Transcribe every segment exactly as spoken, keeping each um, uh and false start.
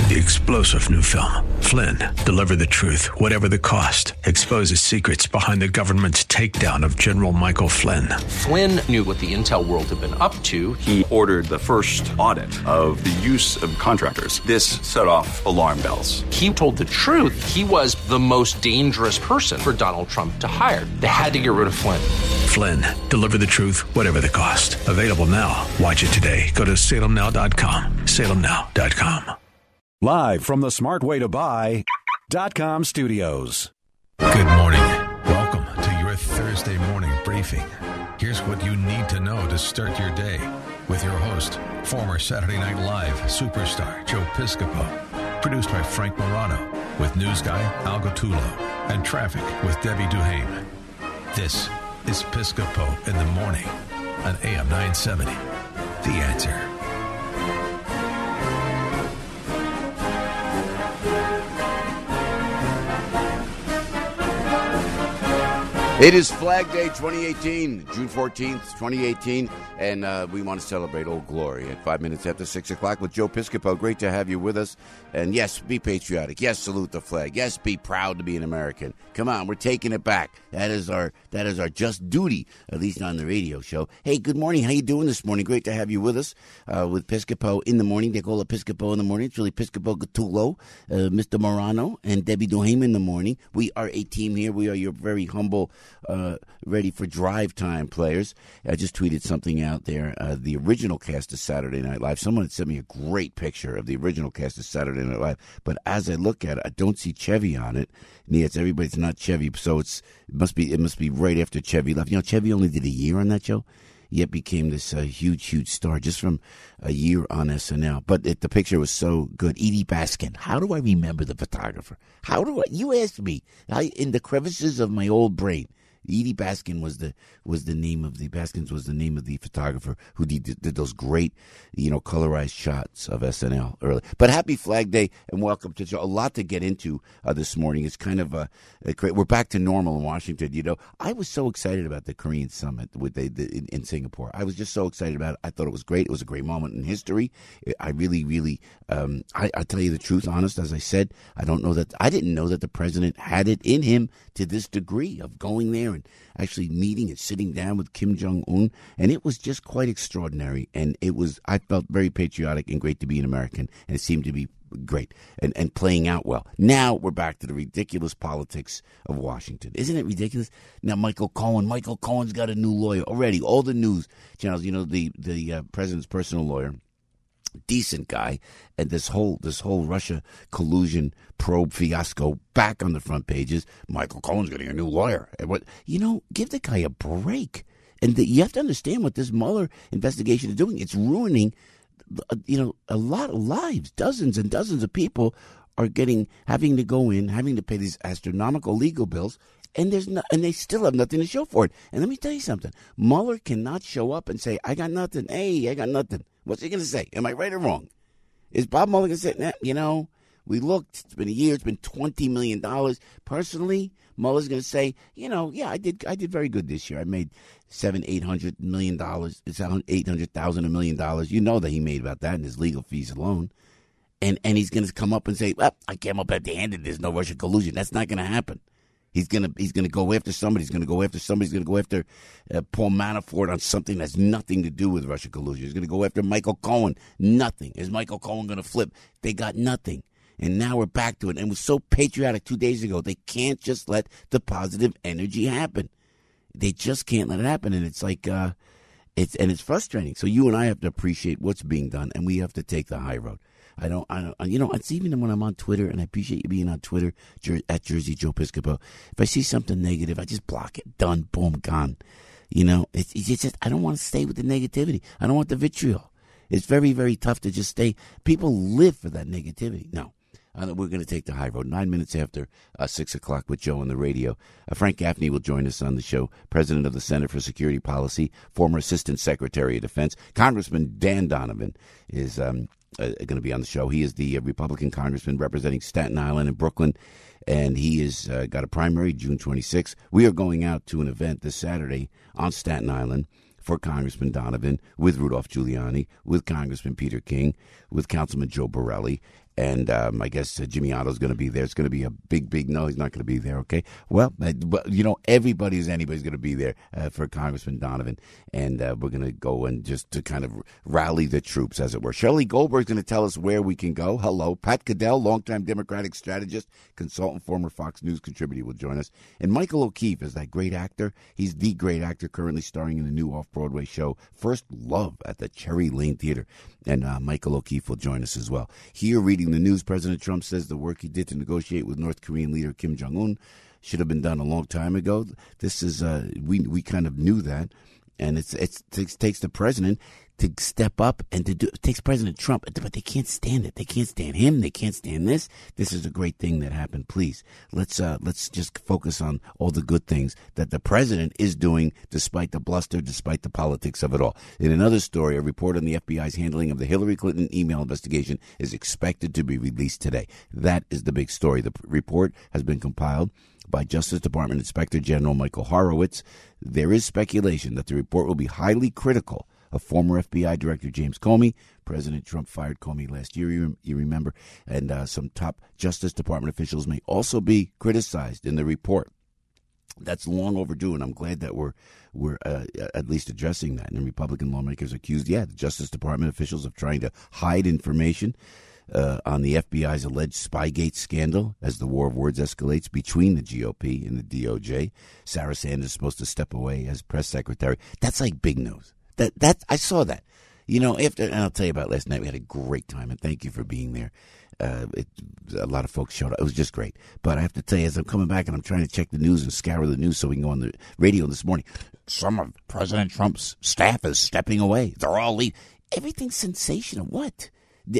The explosive new film, Flynn, deliver the truth, whatever the cost, exposes secrets behind the government's takedown of General Michael Flynn. Flynn knew what the intel world had been up to. He ordered the first audit of the use of contractors. This set off alarm bells. He told the truth. He was the most dangerous person for Donald Trump to hire. They had to get rid of Flynn. Flynn, deliver the truth, whatever the cost. Available now. Watch it today. Go to salem now dot com. salem now dot com. Live from the smart way to buy dot com studios. Good morning. Welcome to your Thursday morning briefing. Here's what you need to know to start your day with your host, former Saturday Night Live superstar Joe Piscopo. Produced by Frank Morano with news guy Al Gattulo and traffic with Debbie Duhame. This is Piscopo in the morning on A M nine seventy. The Answer. It is Flag Day twenty eighteen, June fourteenth, twenty eighteen, and uh, we want to celebrate Old Glory at five minutes after six o'clock with Joe Piscopo. Great to have you with us. And yes, be patriotic. Yes, salute the flag. Yes, be proud to be an American. Come on, we're taking it back. That is our that is our just duty, at least on the radio show. Hey, good morning. How you doing this morning? Great to have you with us uh, with Piscopo in the morning. They call it Piscopo in the morning. It's really Piscopo Gattulo, uh, Mister Morano, and Debbie Duhame in the morning. We are a team here. We are your very humble Uh, ready for drive time players. I just tweeted something out there. Uh, the original cast of Saturday Night Live. Someone had sent me a great picture of the original cast of Saturday Night Live. But as I look at it, I don't see Chevy on it. Yeah, it's everybody's not Chevy, so it's it must be it must be right after Chevy left. You know, Chevy only did a year on that show, yet became this uh, huge, huge star just from a year on S N L. But it, the picture was so good. Edie Baskin. How do I remember the photographer? How do I? You asked me. I, in the crevices of my old brain. Edie Baskin was the was the name of the Baskins was the name of the photographer who did, did those great, you know, colorized shots of S N L early. But happy Flag Day and welcome to the show. A lot to get into uh, this morning. It's kind of a, a great. We're back to normal in Washington. You know, I was so excited about the Korean summit with the, the in, in Singapore. I was just so excited about it. I thought it was great. It was a great moment in history. I really, really. Um, I, I tell you the truth, honest as I said. I don't know that I didn't know that the president had it in him to this degree of going there and actually meeting and sitting down with Kim Jong-un. And it was just quite extraordinary. And it was, I felt very patriotic and great to be an American. And it seemed to be great and, and playing out well. Now we're back to the ridiculous politics of Washington. Isn't it ridiculous? Now Michael Cohen, Michael Cohen's got a new lawyer already. All the news channels, you know, the, the uh, president's personal lawyer, decent guy, and this whole this whole Russia collusion probe fiasco back on the front pages. Michael Cohen's getting a new lawyer. And what you know, give the guy a break. And the, you have to understand what this Mueller investigation is doing. It's ruining, you know, a lot of lives. Dozens and dozens of people are getting having to go in, having to pay these astronomical legal bills. And there's no, and they still have nothing to show for it. And let me tell you something. Mueller cannot show up and say, I got nothing. Hey, I got nothing. What's he going to say? Am I right or wrong? Is Bob Mueller going to say, nah, you know, we looked. It's been a year. It's been twenty million dollars. Personally, Mueller's going to say, you know, yeah, I did I did very good this year. I made seven, eight hundred million dollars. It's eight hundred thousand a million dollars. You know that he made about that in his legal fees alone. And, and he's going to come up and say, well, I came up empty-handed. There's no Russian collusion. That's not going to happen. He's gonna he's gonna go after somebody. He's gonna go after somebody. He's gonna go after uh, Paul Manafort on something that's nothing to do with Russia collusion. He's gonna go after Michael Cohen. Nothing. Is Michael Cohen gonna flip? They got nothing, and now we're back to it. And it was so patriotic two days ago. They can't just let the positive energy happen. They just can't let it happen. And it's like uh, it's and it's frustrating. So you and I have to appreciate what's being done, and we have to take the high road. I don't, I don't, you know, it's even when I'm on Twitter, and I appreciate you being on Twitter, at Jersey Joe Piscopo. If I see something negative, I just block it. Done. Boom. Gone. You know, it's, it's just, I don't want to stay with the negativity. I don't want the vitriol. It's very, very tough to just stay. People live for that negativity. No. Uh, we're going to take the high road. Nine minutes after uh, six o'clock with Joe on the radio. Uh, Frank Gaffney will join us on the show. President of the Center for Security Policy, former Assistant Secretary of Defense. Congressman Dan Donovan is um, uh, going to be on the show. He is the uh, Republican congressman representing Staten Island and Brooklyn, and he has uh, got a primary June twenty-sixth. We are going out to an event this Saturday on Staten Island for Congressman Donovan, with Rudolph Giuliani, with Congressman Peter King, with Councilman Joe Borelli. And um, I guess uh, Jimmy Otto's going to be there. It's going to be a big, big no, he's not going to be there, okay? Well, uh, but, you know, everybody who's anybody's going to be there uh, for Congressman Donovan. And uh, we're going to go and just to kind of rally the troops, as it were. Shirley Goldberg's going to tell us where we can go. Hello. Pat Caddell, longtime Democratic strategist, consultant, former Fox News contributor, will join us. And Michael O'Keefe is that great actor. He's the great actor currently starring in the new off-Broadway show First Love at the Cherry Lane Theater. And uh, Michael O'Keefe will join us as well. Here, reading the news, President Trump says the work he did to negotiate with North Korean leader Kim Jong-un should have been done a long time ago. This is, uh, we we kind of knew that. And it's, it's it takes the president to step up and to do, it takes President Trump, but they can't stand it. They can't stand him. They can't stand this. This is a great thing that happened. Please, let's uh, let's just focus on all the good things that the president is doing despite the bluster, despite the politics of it all. In another story, a report on the F B I's handling of the Hillary Clinton email investigation is expected to be released today. That is the big story. The report has been compiled by Justice Department Inspector General Michael Horowitz. There is speculation that the report will be highly critical of former F B I Director James Comey. President Trump fired Comey last year, you, you remember, and uh, some top Justice Department officials may also be criticized in the report. That's long overdue, and I'm glad that we're we're uh, at least addressing that. And Republican lawmakers accused, yeah, the Justice Department officials of trying to hide information Uh, on the F B I's alleged Spygate scandal as the war of words escalates between the G O P and the D O J. Sarah Sanders is supposed to step away as press secretary. That's like big news. That that I saw that. You know, after, and I'll tell you about last night. We had a great time, and thank you for being there. Uh, it, a lot of folks showed up. It was just great. But I have to tell you, as I'm coming back and I'm trying to check the news and scour the news so we can go on the radio this morning, some of President Trump's staff is stepping away. They're all leaving. Everything's sensational. What?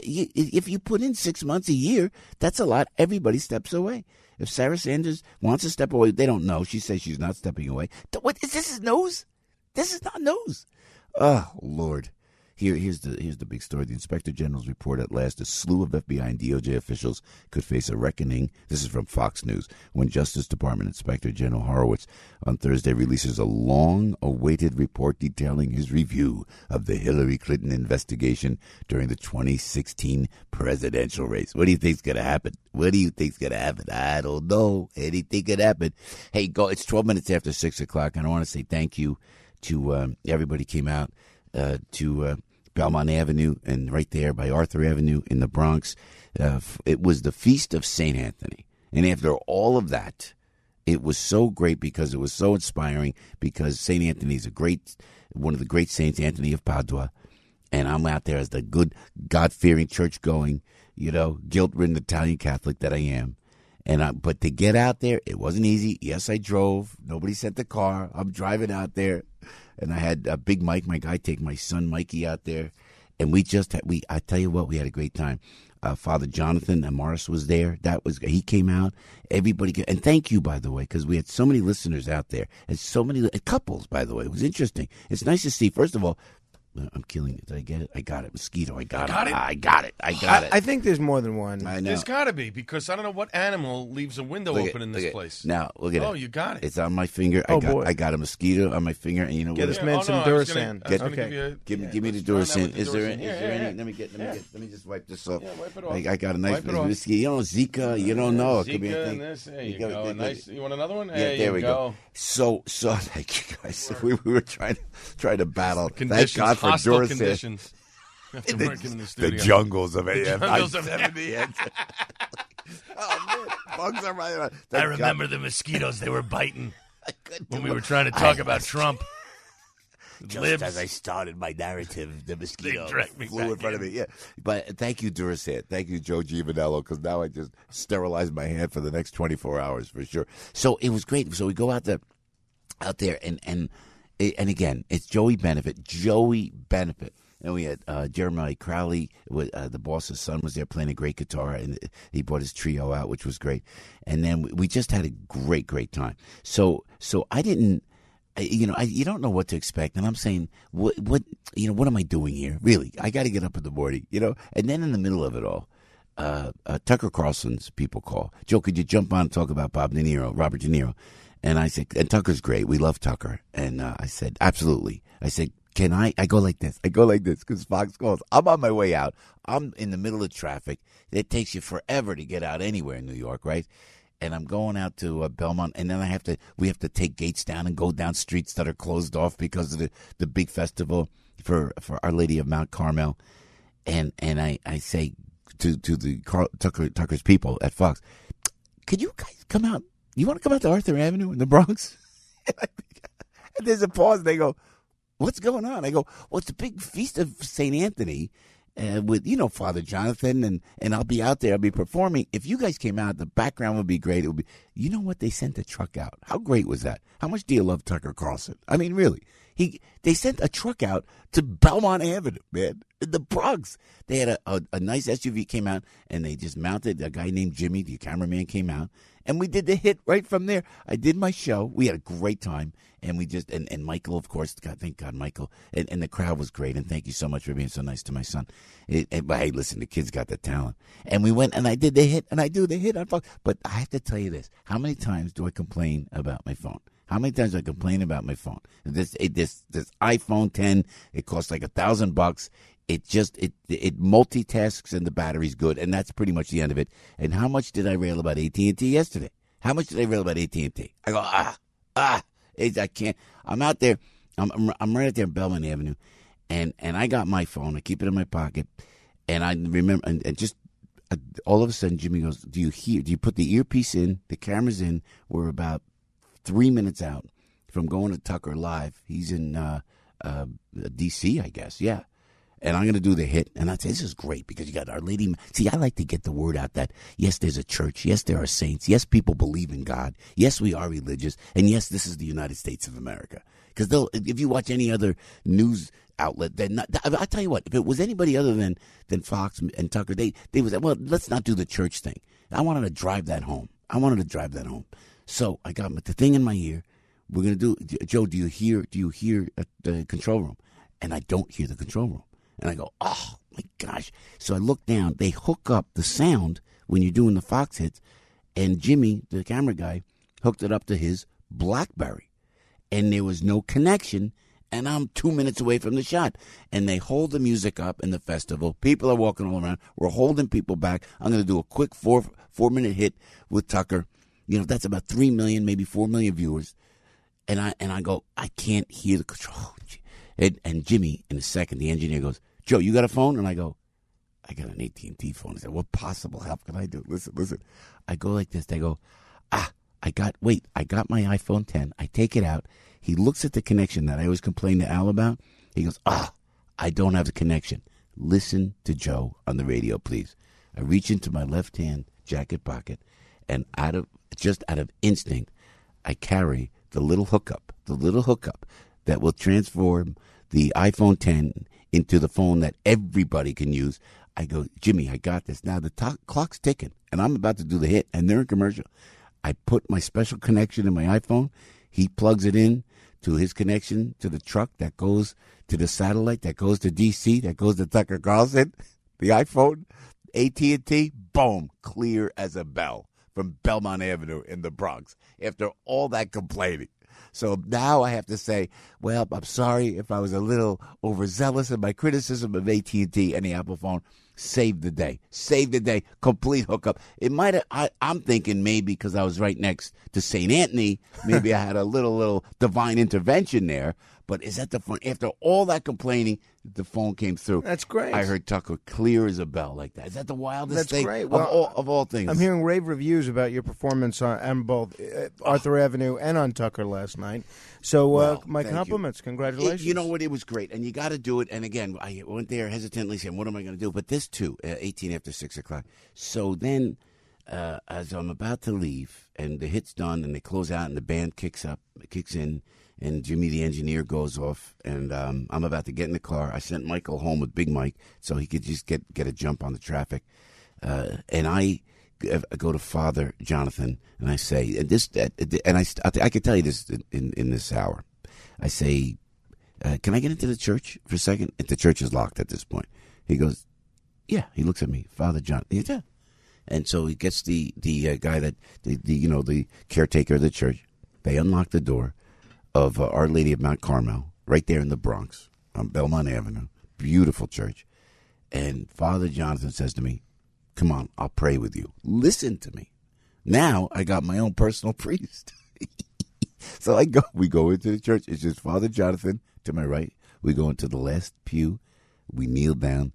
If you put in six months, a year, that's a lot. Everybody steps away. If Sarah Sanders wants to step away, they don't know. She says she's not stepping away. What is this? Is nose? This is not nose. Oh, Lord. Here, here's the here's the big story. The Inspector General's report at last. A slew of F B I and D O J officials could face a reckoning. This is from Fox News. When Justice Department Inspector General Horowitz on Thursday releases a long-awaited report detailing his review of the Hillary Clinton investigation during the twenty sixteen presidential race. What do you think's gonna happen? What do you think's gonna happen? I don't know. Anything could happen. Hey, go. It's twelve minutes after six o'clock, and I want to say thank you to um, everybody who came out uh, to. Uh, Belmont Avenue and right there by Arthur Avenue in the Bronx. Uh, it was the Feast of Saint Anthony. And after all of that, it was so great because it was so inspiring because Saint Anthony is a great, one of the great saints, Anthony of Padua. And I'm out there as the good, God-fearing, church-going, you know, guilt-ridden Italian Catholic that I am. And I, but to get out there, it wasn't easy. Yes, I drove. Nobody sent the car. I'm driving out there. And I had uh, Big Mike, my guy, take my son Mikey out there. And we just had, we, I tell you what, we had a great time. Uh, Father Jonathan and Morris was there. That was, he came out. Everybody, and thank you, by the way, because we had so many listeners out there. And so many, couples, by the way. It was interesting. It's nice to see, first of all, I'm killing it. Did I get it? I got it. Mosquito. I got, got it. it. I got it. I got I, it. I think there's more than one. I know. There's got to be, because I don't know what animal leaves a window Look open at, in this at, place. Now, look at it. Oh, you got it. It's on my finger. Oh, I got boy. I got a mosquito on my finger, and you know Get what? this man oh, some no, I was Durasan. gonna- I was gonna Okay. give you a- Give me, yeah, give me the let's run that Duracin. with the Is there? Duracin. Any, Yeah, is there yeah, any? yeah. Let me get. Let me Yeah. get. Let me just wipe this off. Yeah, wipe it off. I, I got a nice Wipe it off. whiskey. You know, Zika. You don't know. It could be Zika anything. and this. There you, You go. go- A the- nice. You want another one? Yeah, There there you we go. go. So, so thank you guys. We, we were trying to try to battle. Thank Conditions, God for hostile Duracin. conditions. After The, working in the the studio. jungles of A M jungles of seventy. Oh man, bugs are right around. I Thank remember God. the mosquitoes they were biting I couldn't when do we it. were trying to I- talk about Trump. Just Libs. as I started my narrative, the mosquito They dragged me flew back in front in. of me. Yeah, but thank you, Duracin. Thank you, Joe Giovanello, because now I just sterilized my hand for the next twenty-four hours for sure. So it was great. So we go out there, out there, and and and again, it's Joey Benefit, Joey Benefit. And we had uh, Jeremiah Crowley, with, uh, the boss's son, was there playing a great guitar, and he brought his trio out, which was great. And then we, we just had a great, great time. So, so I didn't, I, you know, I, you don't know what to expect, and I'm saying, what, what, you know, what am I doing here? Really, I got to get up in the morning, you know. And then in the middle of it all, uh, uh, Tucker Carlson's people call. Joe, could you jump on and talk about Bob De Niro, Robert De Niro? And I said, and Tucker's great. We love Tucker. And uh, I said, absolutely. I said, can I, I go like this. I go like this because Fox calls. I'm on my way out. I'm in the middle of traffic. It takes you forever to get out anywhere in New York, right? And I'm going out to uh, Belmont, and then I have to, we have to take gates down and go down streets that are closed off because of the, the big festival for, for Our Lady of Mount Carmel. And and I, I say to to the Carl, Tucker, Tucker's people at Fox, could you guys come out? You want to come out to Arthur Avenue in the Bronx? And there's a pause. They go, what's going on? I go, well, it's a big feast of Saint Anthony. Uh, with, you know, Father Jonathan, and, and I'll be out there. I'll be performing. If you guys came out, the background would be great. It would be, you know what? They sent a truck out. How great was that? How much do you love Tucker Carlson? I mean, really. He They sent a truck out to Belmont Avenue, man, in the Bronx. They had a, a, a nice S U V came out, and they just mounted. A guy named Jimmy, the cameraman, came out, and we did the hit right from there. I did my show. We had a great time, and we just, and, and Michael, of course, God, thank God, Michael, and, and the crowd was great, and thank you so much for being so nice to my son. It, and, but hey, listen, the kid's got the talent. And we went, and I did the hit, and I do the hit on Fox. But I have to tell you this. How many times do I complain about my phone? How many times do I complain about my phone? This it, this this iPhone ten, it costs like a thousand bucks. It just it it multitasks and the battery's good, and that's pretty much the end of it. And how much did I rail about A T and T yesterday? How much did I rail about A T and T? I go ah ah, it, I can't. I'm out there. I'm, I'm I'm right out there in Belmont Avenue, and and I got my phone. I keep it in my pocket, and I remember and, and just. Uh, all of a sudden, Jimmy goes, "Do you hear? Do you put the earpiece in? The camera's in. We're about three minutes out from going to Tucker live. He's in uh, uh, D C, I guess. Yeah." And I'm going to do the hit. And I say, this is great because you got Our Lady. See, I like to get the word out that, yes, there's a church. Yes, there are saints. Yes, people believe in God. Yes, we are religious. And yes, this is the United States of America. Because they'll, if you watch any other news outlet, they're not, I tell you what, if it was anybody other than, than Fox and Tucker, they, they would say, well, let's not do the church thing. I wanted to drive that home. I wanted to drive that home. So I got the thing in my ear. We're going to do, Joe, do you hear, do you hear the control room? And I don't hear the control room. And I go, oh, my gosh. So I look down. They hook up the sound when you're doing the Fox hits. And Jimmy, the camera guy, hooked it up to his BlackBerry. And there was no connection. And I'm two minutes away from the shot. And they hold the music up in the festival. People are walking all around. We're holding people back. I'm going to do a quick four, four-minute hit with Tucker. You know, that's about three million, maybe four million viewers. And I and I go, I can't hear the control. And, and Jimmy, in a second, the engineer goes, Joe, you got a phone? And I go, I got an A T and T phone. He said, what possible help can I do? Listen, listen. I go like this. They go, ah, I got, wait, I got my iPhone ten. I take it out. He looks at the connection that I always complain to Al about. He goes, ah, I don't have the connection. Listen to Joe on the radio, please. I reach into my left-hand jacket pocket, and out of just out of instinct, I carry the little hookup, the little hookup that will transform the iPhone ten into the phone that everybody can use. I go, Jimmy, I got this. Now the to- clock's ticking, and I'm about to do the hit, and they're in commercial. I put my special connection in my iPhone. He plugs it in to his connection to the truck that goes to the satellite, that goes to D C, that goes to Tucker Carlson. The iPhone, A T and T, boom, clear as a bell from Belmont Avenue in the Bronx after all that complaining. So now I have to say, well, I'm sorry if I was a little overzealous in my criticism of A T and T and the Apple phone. Saved the day. Saved the day. Complete hookup. It might have, I, I'm thinking maybe because I was right next to Saint Anthony, maybe I had a little, little divine intervention there. But is that the fun? After all that complaining, the phone came through. That's great. I heard Tucker clear as a bell like that. Is that the wildest That's thing great. of, Well, all, of all things? I'm hearing rave reviews about your performance on, on both uh, Arthur Avenue and on Tucker last night. So uh, Well, my thank compliments. you. Congratulations. It- you know what? It was great. And you got to do it. And again, I went there hesitantly saying, what am I going to do? But this too, uh, eighteen after six o'clock. So then uh, as I'm about to leave and the hit's done and they close out and the band kicks up, kicks in, and Jimmy the engineer goes off, and um, I'm about to get in the car. I sent Michael home with Big Mike so he could just get, get a jump on the traffic. Uh, and I go to Father Jonathan, and I say, and this, and I, I can tell you this in, in this hour. I say, uh, can I get into the church for a second? The church is locked at this point. He goes, yeah. He looks at me, Father Jonathan. Yeah. And so he gets the, the uh, guy that, the, the you know, the caretaker of the church. They unlock the door of uh, Our Lady of Mount Carmel, right there in the Bronx, on Belmont Avenue. Beautiful church. And Father Jonathan says to me, come on, I'll pray with you. Listen to me. Now I got my own personal priest. So I go. We go into the church. It's just Father Jonathan to my right. We go into the last pew. We kneel down,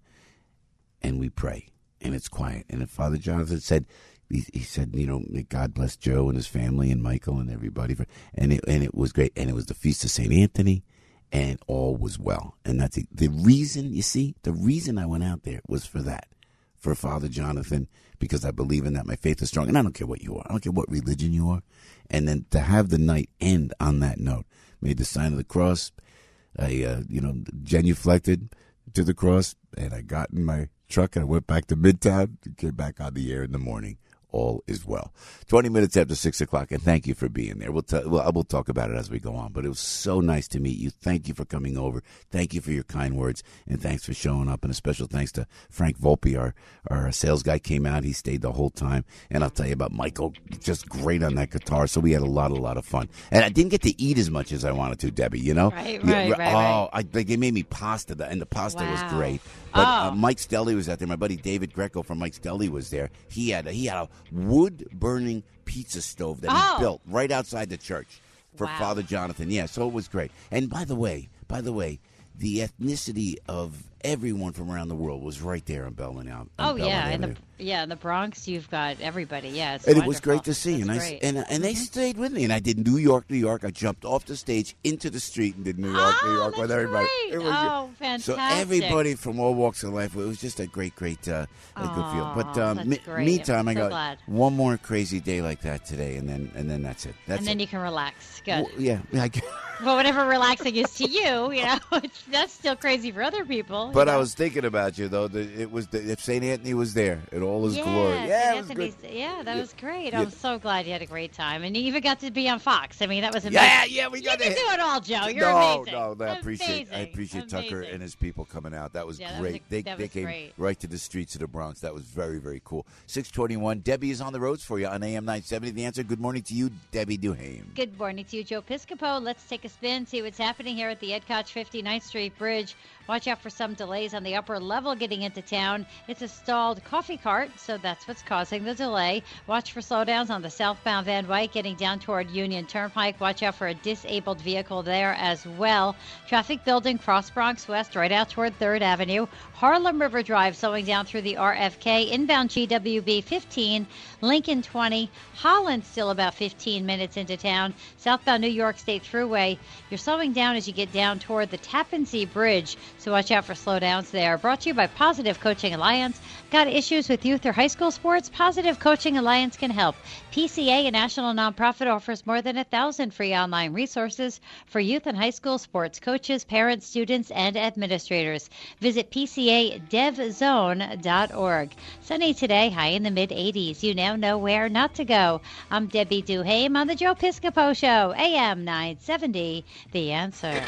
and we pray. And it's quiet. And Father Jonathan said, he, he said, you know, may God bless Joe and his family and Michael and everybody. For, and it and it was great. And it was the Feast of Saint Anthony, and all was well. And that's the, the reason. You see, the reason I went out there was for that, for Father Jonathan, because I believe in that. My faith is strong, and I don't care what you are. I don't care what religion you are. And then to have the night end on that note, made the sign of the cross. I, uh, you know, genuflected to the cross, and I got in my truck and I went back to Midtown and came back on the air in the morning. All is well. twenty minutes after six o'clock, and thank you for being there. We'll, t- well, we'll talk about it as we go on, but it was so nice to meet you. Thank you for coming over. Thank you for your kind words, and thanks for showing up. And a special thanks to Frank Volpe, our, our sales guy, came out. He stayed the whole time. And I'll tell you about Michael, just great on that guitar. So we had a lot, a lot of fun. And I didn't get to eat as much as I wanted to, Debbie, you know? Right, Yeah, right, right, Oh, right. I, they they made me pasta, and the pasta was Wow. great. But Oh. uh, Mike's Deli was out there. My buddy David Greco from Mike's Deli was there. He had a, he had a wood-burning pizza stove that Oh. he built right outside the church for Wow. Father Jonathan. Yeah, so it was great. And by the way, by the way, the ethnicity of everyone from around the world was right there on Belmont Avenue. Oh yeah, in Avenue. the yeah in the Bronx, you've got everybody. Yeah, it's And it was wonderful. great to see, and I That's s- great. Mm-hmm. and and they stayed with me, and I did New York, New York. I jumped off the stage into the street and did New York, Oh, New York with that's everybody. great. It was Oh, So fantastic. everybody from all walks of life, it was just a great, great, uh, a good feel. But Aw, um, that's me- great. meantime, I I'm so got glad. one more crazy day like that today, and then and then that's it. That's and then it. you can relax. Good. Well, yeah, yeah, I g- Well, whatever relaxing is to you, you know, it's, that's still crazy for other people. But you I know? was thinking about you though. That it was the, if Saint Anthony was there in all his yeah, glory. Saint Yeah, it was good. Anthony's- Yeah, that Yeah. was great. Yeah. I'm so glad you had a great time, and you even got to be on Fox. I mean, that was amazing. Yeah, yeah, we got You can to- do it all, Joe. You're no, amazing. no, no, I appreciate, I Amazing. appreciate Tucker Amazing. and his people coming out. That was Yeah, that was great. a- they that they was came great. right to the streets of the Bronx. That was very, very cool. six twenty-one. Debbie is on the roads for you on A M nine seventy. The Answer. Good morning to you, Debbie Duhame. Good morning to you, Joe Piscopo. Let's take a spin, see what's happening here at the Ed Koch fifty-ninth Street Bridge. Watch out for some delays on the upper level getting into town. It's a stalled coffee cart, so that's what's causing the delay. Watch for slowdowns on the southbound Van Wyck getting down toward Union Turnpike. Watch out for a disabled vehicle there as well. Traffic building cross Bronx West right out toward third Avenue. Harlem River Drive slowing down through the R F K. Inbound G W B fifteen, Lincoln twenty. Holland still about fifteen minutes into town. Southbound New York State Thruway, you're slowing down as you get down toward the Tappan Zee Bridge, so watch out for slowdowns there. Brought to you by Positive Coaching Alliance. Got issues with youth or high school sports? Positive Coaching Alliance can help. P C A, a national nonprofit, offers more than a thousand free online resources for youth and high school sports coaches, parents, students, and administrators. Visit P C A dev zone dot org. Sunny today, high in the mid eighties. You now know where not to go. I'm Debbie Duhame on the Joe Piscopo Show, A M nine seventy, The Answer.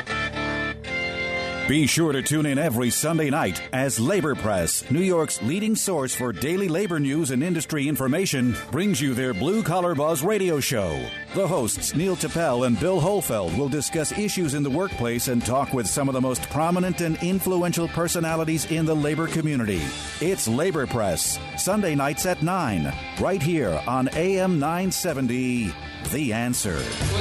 Be sure to tune in every Sunday night as Labor Press, New York's leading source for daily labor news and industry information, brings you their Blue Collar Buzz radio show. The hosts, Neil Tappel and Bill Holfeld, will discuss issues in the workplace and talk with some of the most prominent and influential personalities in the labor community. It's Labor Press, Sunday nights at nine, right here on A M nine seventy, The Answer.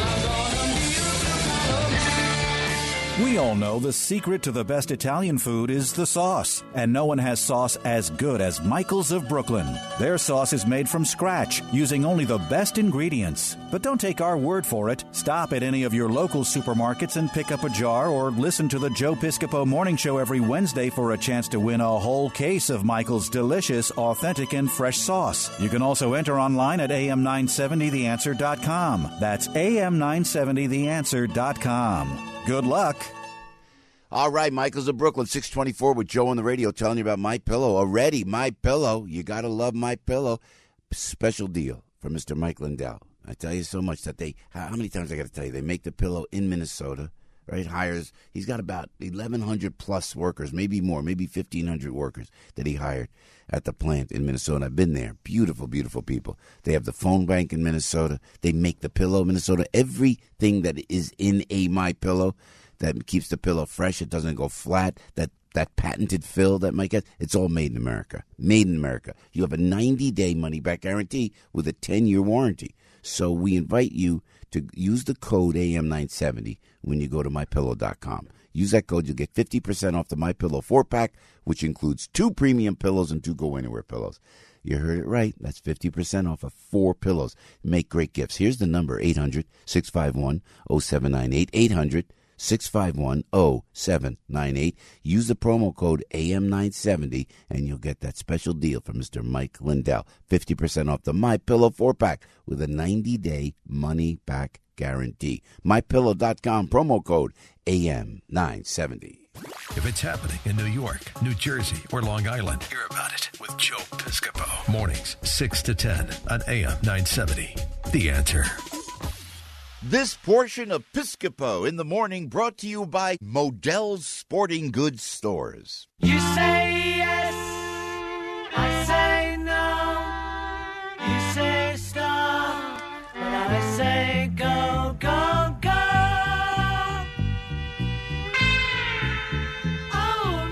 We all know the secret to the best Italian food is the sauce, and no one has sauce as good as Michael's of Brooklyn. Their sauce is made from scratch, using only the best ingredients. But don't take our word for it. Stop at any of your local supermarkets and pick up a jar, or listen to the Joe Piscopo Morning Show every Wednesday for a chance to win a whole case of Michael's delicious, authentic, and fresh sauce. You can also enter online at A M nine seventy the answer dot com. That's A M nine seventy the answer dot com. Good luck. All right, Michael's of Brooklyn, six twenty-four with Joe on the radio telling you about My Pillow. Already, My Pillow. You got to love My Pillow. Special deal for Mister Mike Lindell. I tell you so much that they, how many times I got to tell you, they make the pillow in Minnesota, right? Hires, he's got about eleven hundred plus workers, maybe more, maybe fifteen hundred workers that he hired at the plant in Minnesota. I've been there. Beautiful, beautiful people. They have the phone bank in Minnesota. They make the pillow in Minnesota. Everything that is in a My Pillow, that keeps the pillow fresh. It doesn't go flat. That that patented fill that Mike has, it's all made in America. Made in America. You have a ninety-day money-back guarantee with a ten-year warranty. So we invite you to use the code A M nine seventy when you go to my pillow dot com. Use that code. You'll get fifty percent off the MyPillow four-pack, which includes two premium pillows and two go-anywhere pillows. You heard it right. That's fifty percent off of four pillows. Make great gifts. Here's the number, eight hundred, six five one, oh seven nine eight, eight hundred, six five one, oh seven nine eight. Use the promo code A M nine seventy, and you'll get that special deal from Mister Mike Lindell. fifty percent off the MyPillow four-pack with a ninety-day money-back guarantee. My Pillow dot com, promo code A M nine seventy. If it's happening in New York, New Jersey, or Long Island, hear about it with Joe Piscopo. Mornings, six to ten on A M nine seventy. The Answer. This portion of Piscopo in the Morning brought to you by Modell's Sporting Goods Stores. You say yes, I say no. You say stop, but I say go, go, go. Oh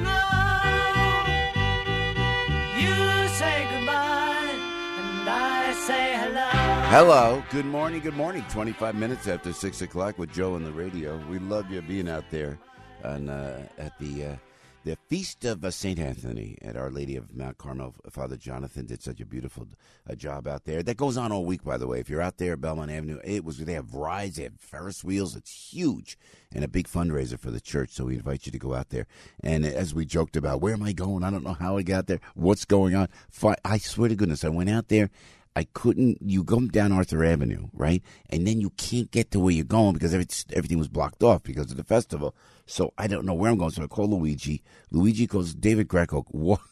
no, you say goodbye, and I say hello. Hello. Good morning. Good morning. twenty-five minutes after six o'clock with Joe on the radio. We love you being out there on, uh, at the uh, the Feast of uh, Saint Anthony at Our Lady of Mount Carmel. Father Jonathan did such a beautiful uh, job out there. That goes on all week, by the way. If you're out there at Belmont Avenue, it was they have rides, they have Ferris wheels. It's huge and a big fundraiser for the church. So we invite you to go out there. And as we joked about, where am I going? I don't know how I got there. What's going on? I swear to goodness, I went out there. I couldn't, you go down Arthur Avenue, right? And then you can't get to where you're going because everything was blocked off because of the festival. So I don't know where I'm going. So I call Luigi. Luigi calls David Greco.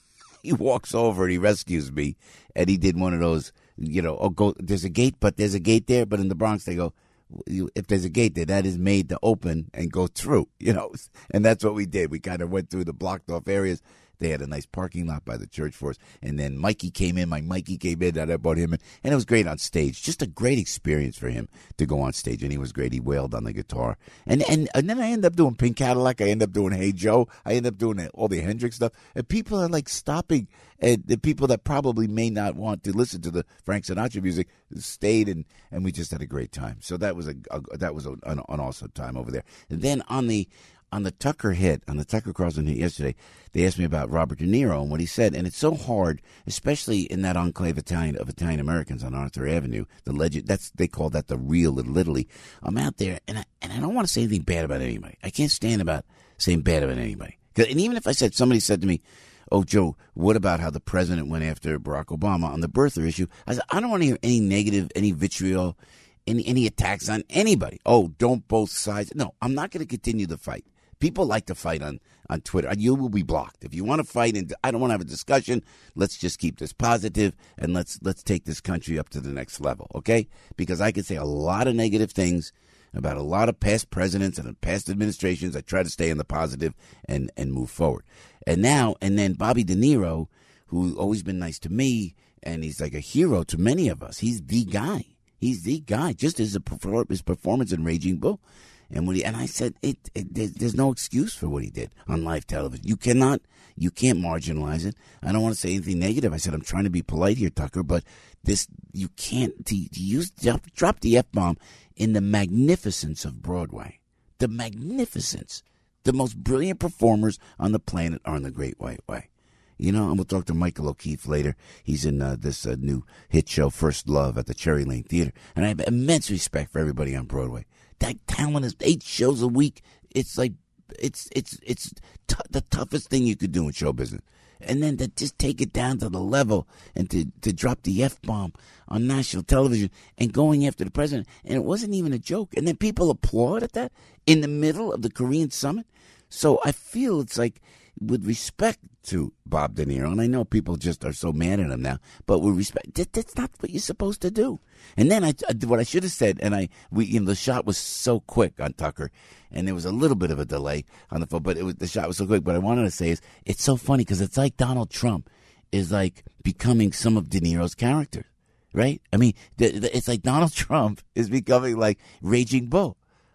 He walks over and he rescues me. And he did one of those, you know, oh, go, there's a gate, but there's a gate there. But in the Bronx, they go, if there's a gate there, that is made to open and go through, you know. And that's what we did. We kind of went through the blocked off areas. They had a nice parking lot by the church for us. And then Mikey came in. My Mikey came in. And I brought him in. And it was great on stage. Just a great experience for him to go on stage. And he was great. He wailed on the guitar. And and, and then I ended up doing Pink Cadillac. I ended up doing Hey Joe. I ended up doing all the Hendrix stuff. And people are like stopping. And the people that probably may not want to listen to the Frank Sinatra music stayed. And, and we just had a great time. So that was a, a that was a, an, an awesome time over there. And then on the... On the Tucker hit, on the Tucker Carlson hit yesterday, they asked me about Robert De Niro and what he said. And it's so hard, especially in that enclave Italian of Italian Americans on Arthur Avenue, the legend, that's, they call that the real Little Italy. I'm out there, and I, and I don't want to say anything bad about anybody. I can't stand about saying bad about anybody. And even if I said, somebody said to me, oh, Joe, what about how the president went after Barack Obama on the birther issue? I said, I don't want to hear any negative, any vitriol, any, any attacks on anybody. Oh, don't both sides. No, I'm not going to continue the fight. People like to fight on, on Twitter. You will be blocked. If you want to fight and I don't want to have a discussion, let's just keep this positive and let's let's take this country up to the next level, okay? Because I could say a lot of negative things about a lot of past presidents and past administrations. I try to stay in the positive and, and move forward. And now, and then Bobby De Niro, who's always been nice to me, and he's like a hero to many of us. He's the guy. He's the guy, just as a, his performance in Raging Bull. And when he, and I said, it, it, there's no excuse for what he did on live television. You cannot, you can't marginalize it. I don't want to say anything negative. I said, I'm trying to be polite here, Tucker, but this, you can't, to, to use, drop the F-bomb in the magnificence of Broadway. The magnificence. The most brilliant performers on the planet are in the Great White Way. You know, and we'll talk to Michael O'Keefe later. He's in uh, this uh, new hit show, First Love, at the Cherry Lane Theater. And I have immense respect for everybody on Broadway. That talent is eight shows a week. It's like, it's it's it's t- the toughest thing you could do in show business. And then to just take it down to the level and to, to drop the F-bomb on national television and going after the president. And it wasn't even a joke. And then people applaud at that in the middle of the Korean summit. So I feel it's like, with respect to Bob De Niro, and I know people just are so mad at him now, but with respect, that, that's not what you're supposed to do. And then I, what I should have said, and I, we, you know, the shot was so quick on Tucker, and there was a little bit of a delay on the phone, but it was, the shot was so quick. What I wanted to say is, it's so funny because it's like Donald Trump is like becoming some of De Niro's characters, right? I mean, the, the, it's like Donald Trump is becoming like Raging Bull.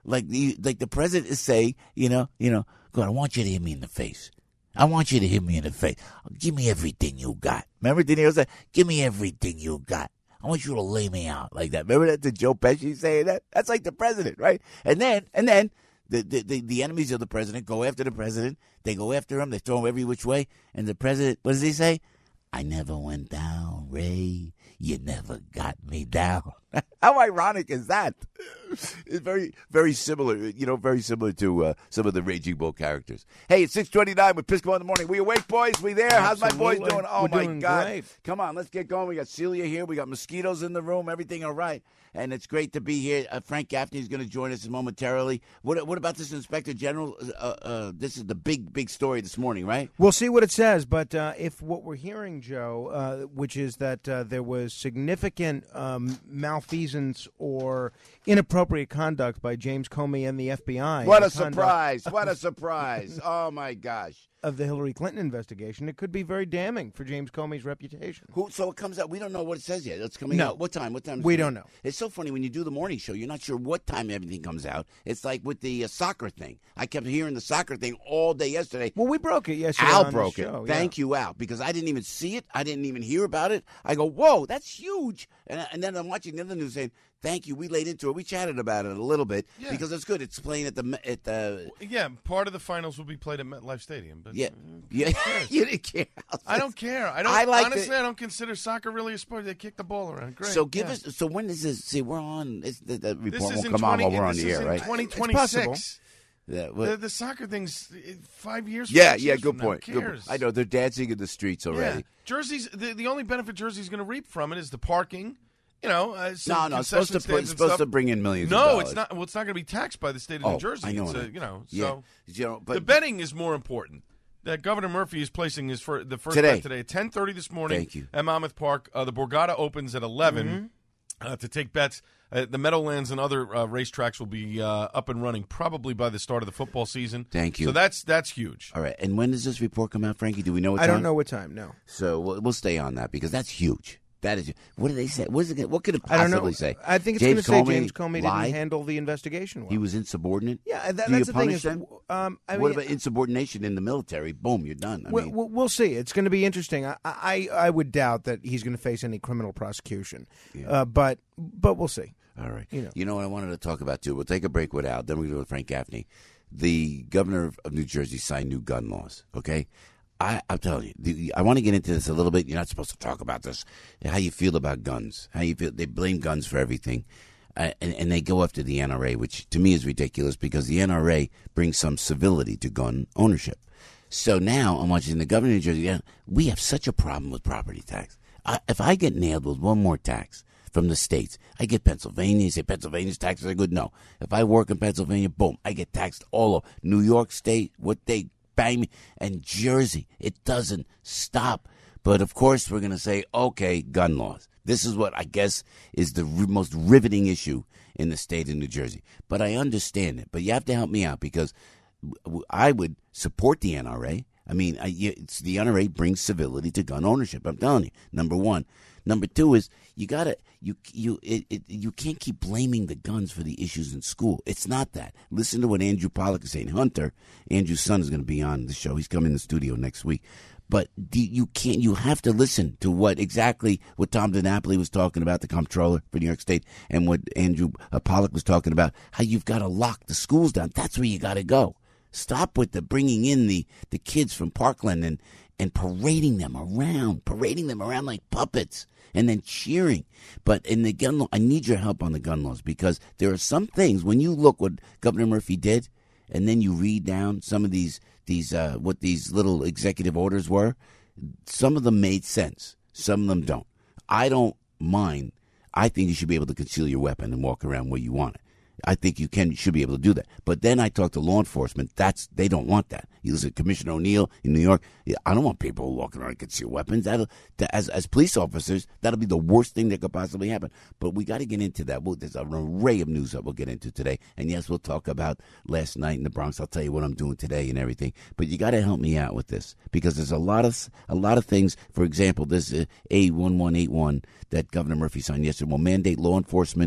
like the like the president is saying, you know, you know, God, I want you to hit me in the face. I want you to hit me in the face. Give me everything you got. Remember De Niro said, give me everything you got. I want you to lay me out like that. Remember that to Joe Pesci saying that? That's like the president, right? And then, and then the, the, the, the enemies of the president go after the president. They go after him. They throw him every which way. And the president, what does he say? I never went down, Ray. You never got me down. How ironic is that? It's very, very similar, you know, very similar to uh, some of the Raging Bull characters. Hey, it's six twenty-nine with Pisco in the morning. We awake, boys? We there? How's my boys Absolutely. doing? Oh, We're my doing God. great. Come on, let's get going. We got Celia here. We got mosquitoes in the room. Everything all right. And it's great to be here. Uh, Frank Gaffney is going to join us momentarily. What, what about this Inspector General? Uh, uh, this is the big, big story this morning, right? We'll see what it says, but uh, if what we're hearing, Joe, uh, which is that uh, there was significant um, malfeasance or inappropriate conduct by James Comey and the F B I. What in a the conduct surprise. What a surprise. Oh, my gosh. Of the Hillary Clinton investigation, it could be very damning for James Comey's reputation. Who? So it comes out. We don't know what it says yet. It's coming No. out. What time? What time? is We it? don't know. It's so funny when you do the morning show. You're not sure what time everything comes out. It's like with the uh, soccer thing. I kept hearing the soccer thing all day yesterday. Well, we broke it yesterday. Al on broke the it. show, Thank you, Al, because I didn't even see it. I didn't even hear about it. I go, whoa, that's huge. And, and then I'm watching the other news saying, thank you. We laid into it. We chatted about it a little bit Yeah. because it's good. It's playing at the at the. Yeah, part of the finals will be played at MetLife Stadium. But Yeah, uh, yeah. you didn't care. I don't care. I don't. I like honestly, the- I don't consider soccer really a sport. They kick the ball around. Great. So give yeah. us. So when is this? See, we're on. It's, the, the report This won't is in come on twenty. while we're on this the is air, in right? twenty possible. twenty-six. Yeah, what- The, the soccer thing's uh, five years. yeah, six yeah. years Good from now. point. Who Good cares? point. I know they're dancing in the streets already. Yeah. Jersey's the, the only benefit Jersey's going to reap from it is the parking. You know, uh, No, some no. It's supposed to concession put, stands it's and supposed stuff. to bring in millions. of No, dollars. it's not. Well, it's not going to be taxed by the state of Oh, New Jersey. I know It's that. a, you know, Yeah. so You know, but the betting is more important. That Governor Murphy is placing his fir- the first Today. bet today at ten thirty this morning. Thank you. At Monmouth Park. Uh, the Borgata opens at eleven Mm-hmm. uh, to take bets. Uh, the Meadowlands and other uh, racetracks will be uh, up and running probably by the start of the football season. Thank you. So that's that's huge. All right. And when does this report come out, Frankie? Do we know what I time? don't know what time, no. So we'll, we'll stay on that because that's huge. That is. What do they say? What is it? What could it I don't possibly know. say? I think it's James going to say Comey James Comey lied? didn't handle the investigation well. He was insubordinate. Yeah, that, Do that's you the punish thing. Is, them? um, I what mean, about insubordination in the military? Boom, you're done. I we'll, mean, we'll, we'll see. It's going to be interesting. I, I, I would doubt that he's going to face any criminal prosecution, Yeah. uh, but but we'll see. all right. you know. You know what I wanted to talk about too. We'll take a break with Al. Then we go with Frank Gaffney. The governor of New Jersey signed new gun laws. Okay. I, I'm telling you, the, I want to get into this a little bit. You're not supposed to talk about this. How you feel about guns? How you feel? They blame guns for everything, uh, and, and they go after the N R A, which to me is ridiculous because the N R A brings some civility to gun ownership. So now I'm watching the governor of New Jersey. Yeah, we have such a problem with property tax. I, if I get nailed with one more tax from the states, I get Pennsylvania. You say Pennsylvania's taxes are good. No, if I work in Pennsylvania, boom, I get taxed all over. New York State, what they bang me, and Jersey. It doesn't stop. But of course, we're going to say, okay, gun laws. This is what I guess is the r- most riveting issue in the state of New Jersey. But I understand it. But you have to help me out because w- w- I would support the N R A. I mean, I, you- it's, the N R A brings civility to gun ownership. I'm telling you. Number one. Number two is you gotta you you it, it, you can't keep blaming the guns for the issues in school. It's not that. Listen to what Andrew Pollack is saying. Hunter, Andrew's son, is going to be on the show. He's coming in the studio next week. But do, you can't. You have to listen to what exactly what Tom DiNapoli was talking about, the comptroller for New York State, and what Andrew uh, Pollack was talking about. How you've got to lock the schools down. That's where you got to go. Stop with the bringing in the the kids from Parkland and and parading them around, parading them around like puppets. And then cheering. But in the gun law, I need your help on the gun laws because there are some things, when you look what Governor Murphy did, and then you read down some of these, these uh, what these little executive orders were, some of them made sense. Some of them don't. I don't mind. I think you should be able to conceal your weapon and walk around where you want it. I think you can should be able to do that. But then I talk to law enforcement. That's they don't want that. You listen to Commissioner O'Neill in New York. Yeah, I don't want people walking around and conceal weapons. That'll, that, as as police officers, that'll be the worst thing that could possibly happen. But we got to get into that. We'll, there's an array of news that we'll get into today. And yes, we'll talk about last night in the Bronx. I'll tell you what I'm doing today and everything. But you got to help me out with this because there's a lot of a lot of things. For example, this uh, A one one eight one that Governor Murphy signed yesterday will mandate law enforcement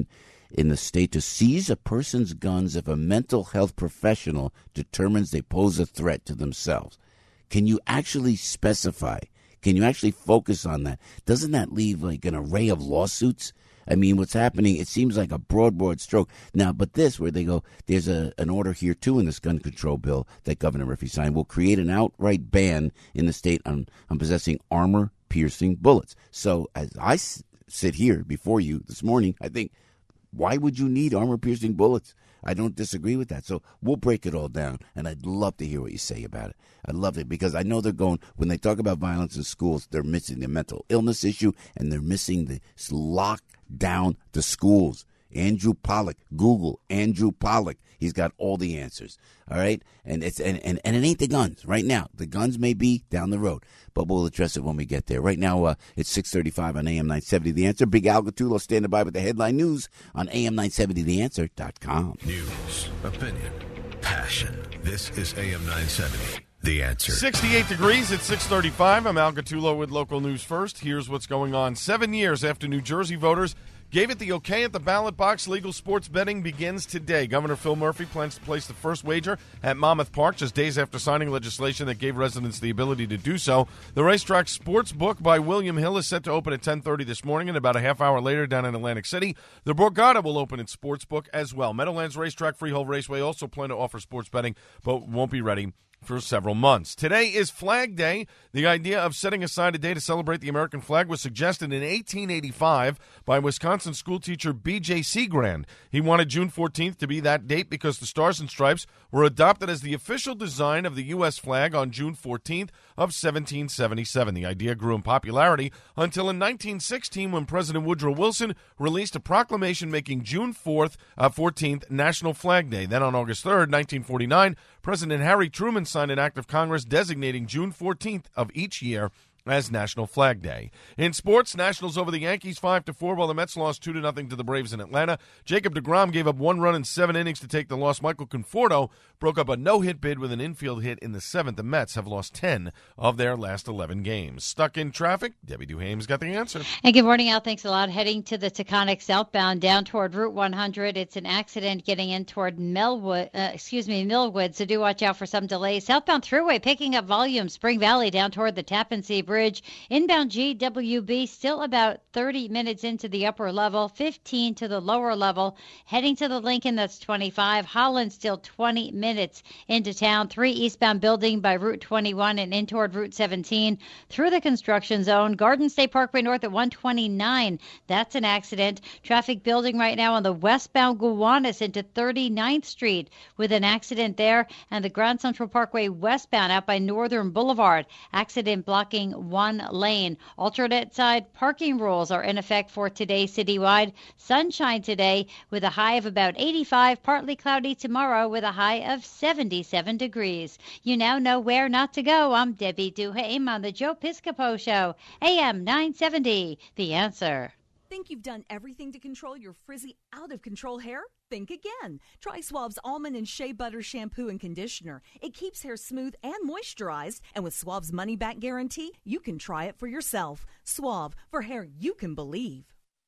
in the state to seize a person's guns if a mental health professional determines they pose a threat to themselves. Can you actually specify? Can you actually focus on that? Doesn't that leave like an array of lawsuits? I mean, what's happening, it seems like a broad, broad stroke. Now, but this, where they go, there's a, an order here, too, in this gun control bill that Governor Murphy signed, will create an outright ban in the state on, on possessing armor-piercing bullets. So as I s- sit here before you this morning, I think, why would you need armor-piercing bullets? I don't disagree with that. So we'll break it all down, and I'd love to hear what you say about it. I love it because I know they're going, when they talk about violence in schools, they're missing the mental illness issue, and they're missing the lock down the schools. Andrew Pollack, Google Andrew Pollack. He's got all the answers. All right? And it's and, and, and it ain't the guns right now. The guns may be down the road, but we'll address it when we get there. Right now, uh, it's six thirty-five on A M nine seventy The Answer. Big Al Gattulo standing by with the headline news on A M nine seventy the answer dot com. News, opinion, passion. This is A M nine seventy The Answer. sixty-eight degrees at six thirty-five. I'm Al Gattulo with Local News First. Here's what's going on. Seven years after New Jersey voters gave it the okay at the ballot box, legal sports betting begins today. Governor Phil Murphy plans to place the first wager at Monmouth Park just days after signing legislation that gave residents the ability to do so. The racetrack sports book by William Hill is set to open at ten thirty this morning, and about a half hour later down in Atlantic City, the Borgata will open its sports book as well. Meadowlands Racetrack Freehold Raceway also plan to offer sports betting, but won't be ready for several months. Today is Flag Day. The idea of setting aside a day to celebrate the American flag was suggested in eighteen eighty-five by Wisconsin schoolteacher B J Seagrand. He wanted June fourteenth to be that date because the Stars and Stripes were adopted as the official design of the U S flag on June fourteenth of seventeen seventy-seven. The idea grew in popularity until in nineteen sixteen when President Woodrow Wilson released a proclamation making June fourth, uh, fourteenth National Flag Day. Then on August third, nineteen forty-nine, President Harry Truman signed an act of Congress designating June fourteenth of each year as National Flag Day. In sports, Nationals over the Yankees five to four, while the Mets lost two to nothing to the Braves in Atlanta. Jacob deGrom gave up one run in seven innings to take the loss. Michael Conforto broke up a no-hit bid with an infield hit in the seventh. The Mets have lost ten of their last eleven games. Stuck in traffic? Debbie Duhame's got the answer. And good morning, Al. Thanks a lot. Heading to the Taconic southbound down toward Route one hundred. It's an accident getting in toward Melwood, uh, excuse me, Millwood, so do watch out for some delays. Southbound Thruway picking up volume. Spring Valley down toward the Tappan Zee Bridge. Inbound G W B still about thirty minutes into the upper level, fifteen to the lower level. Heading to the Lincoln, that's twenty-five. Holland still twenty minutes into town. Three eastbound building by Route twenty-one and in toward Route seventeen. Through the construction zone. Garden State Parkway North at one twenty-nine. That's an accident. Traffic building right now on the westbound Gowanus into thirty-ninth Street with an accident there. And the Grand Central Parkway westbound out by Northern Boulevard. Accident blocking one lane. Alternate side parking rules are in effect for today citywide. Sunshine today with a high of about eighty-five. Partly cloudy tomorrow with a high of seventy-seven degrees. You now know where not to go. I'm Debbie Duhame on the Joe Piscopo Show. A M nine seventy. The Answer. Think you've done everything to control your frizzy, out-of-control hair? Think again. Try Suave's Almond and Shea Butter Shampoo and Conditioner. It keeps hair smooth and moisturized. And with Suave's money-back guarantee, you can try it for yourself. Suave, for hair you can believe.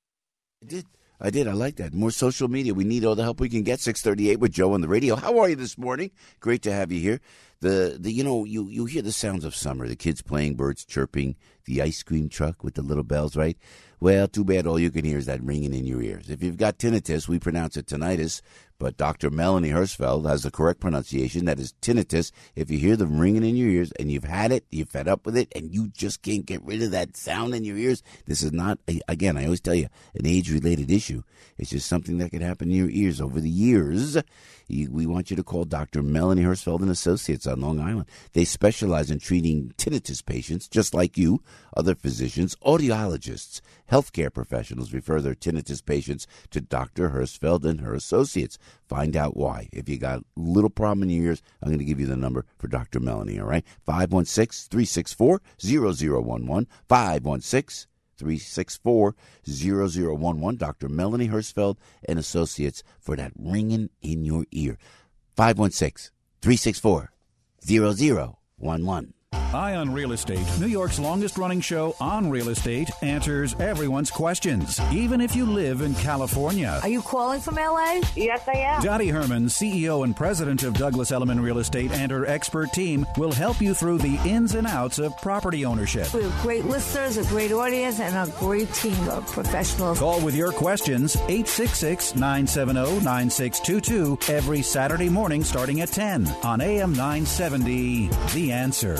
I did. I did. I like that. More social media. We need all the help we can get. six thirty-eight with Joe on the radio. How are you this morning? Great to have you here. The, the you know, you, you hear the sounds of summer, the kids playing, birds chirping, the ice cream truck with the little bells, right? Well, too bad all you can hear is that ringing in your ears. If you've got tinnitus, we pronounce it tinnitus, but Doctor Melanie Hirschfeld has the correct pronunciation. That is tinnitus. If you hear them ringing in your ears and you've had it, you're fed up with it, and you just can't get rid of that sound in your ears, this is not, again, I always tell you, an age-related issue. It's just something that can happen in your ears over the years. We want you to call Doctor Melanie Hirschfeld and Associates on Long Island. They specialize in treating tinnitus patients, just like you. Other physicians, audiologists, healthcare professionals refer their tinnitus patients to Doctor Hirschfeld and her associates. Find out why. If you got a little problem in your ears, I'm going to give you the number for Doctor Melanie, all right? five one six, three six four, zero zero one one, five one six, three six four, zero zero one one. Doctor Melanie Hirschfeld and Associates for that ringing in your ear. five one six, three six four, zero zero one one. Ion Real Estate, New York's longest-running show on real estate, answers everyone's questions, even if you live in California. Are you calling from L A? Yes, I am. Dottie Herman, C E O and president of Douglas Elliman Real Estate, and her expert team will help you through the ins and outs of property ownership. We have great listeners, a great audience, and a great team of professionals. Call with your questions, eight six six, nine seven zero, nine six two two, every Saturday morning starting at ten on A M nine seventy, The Answer.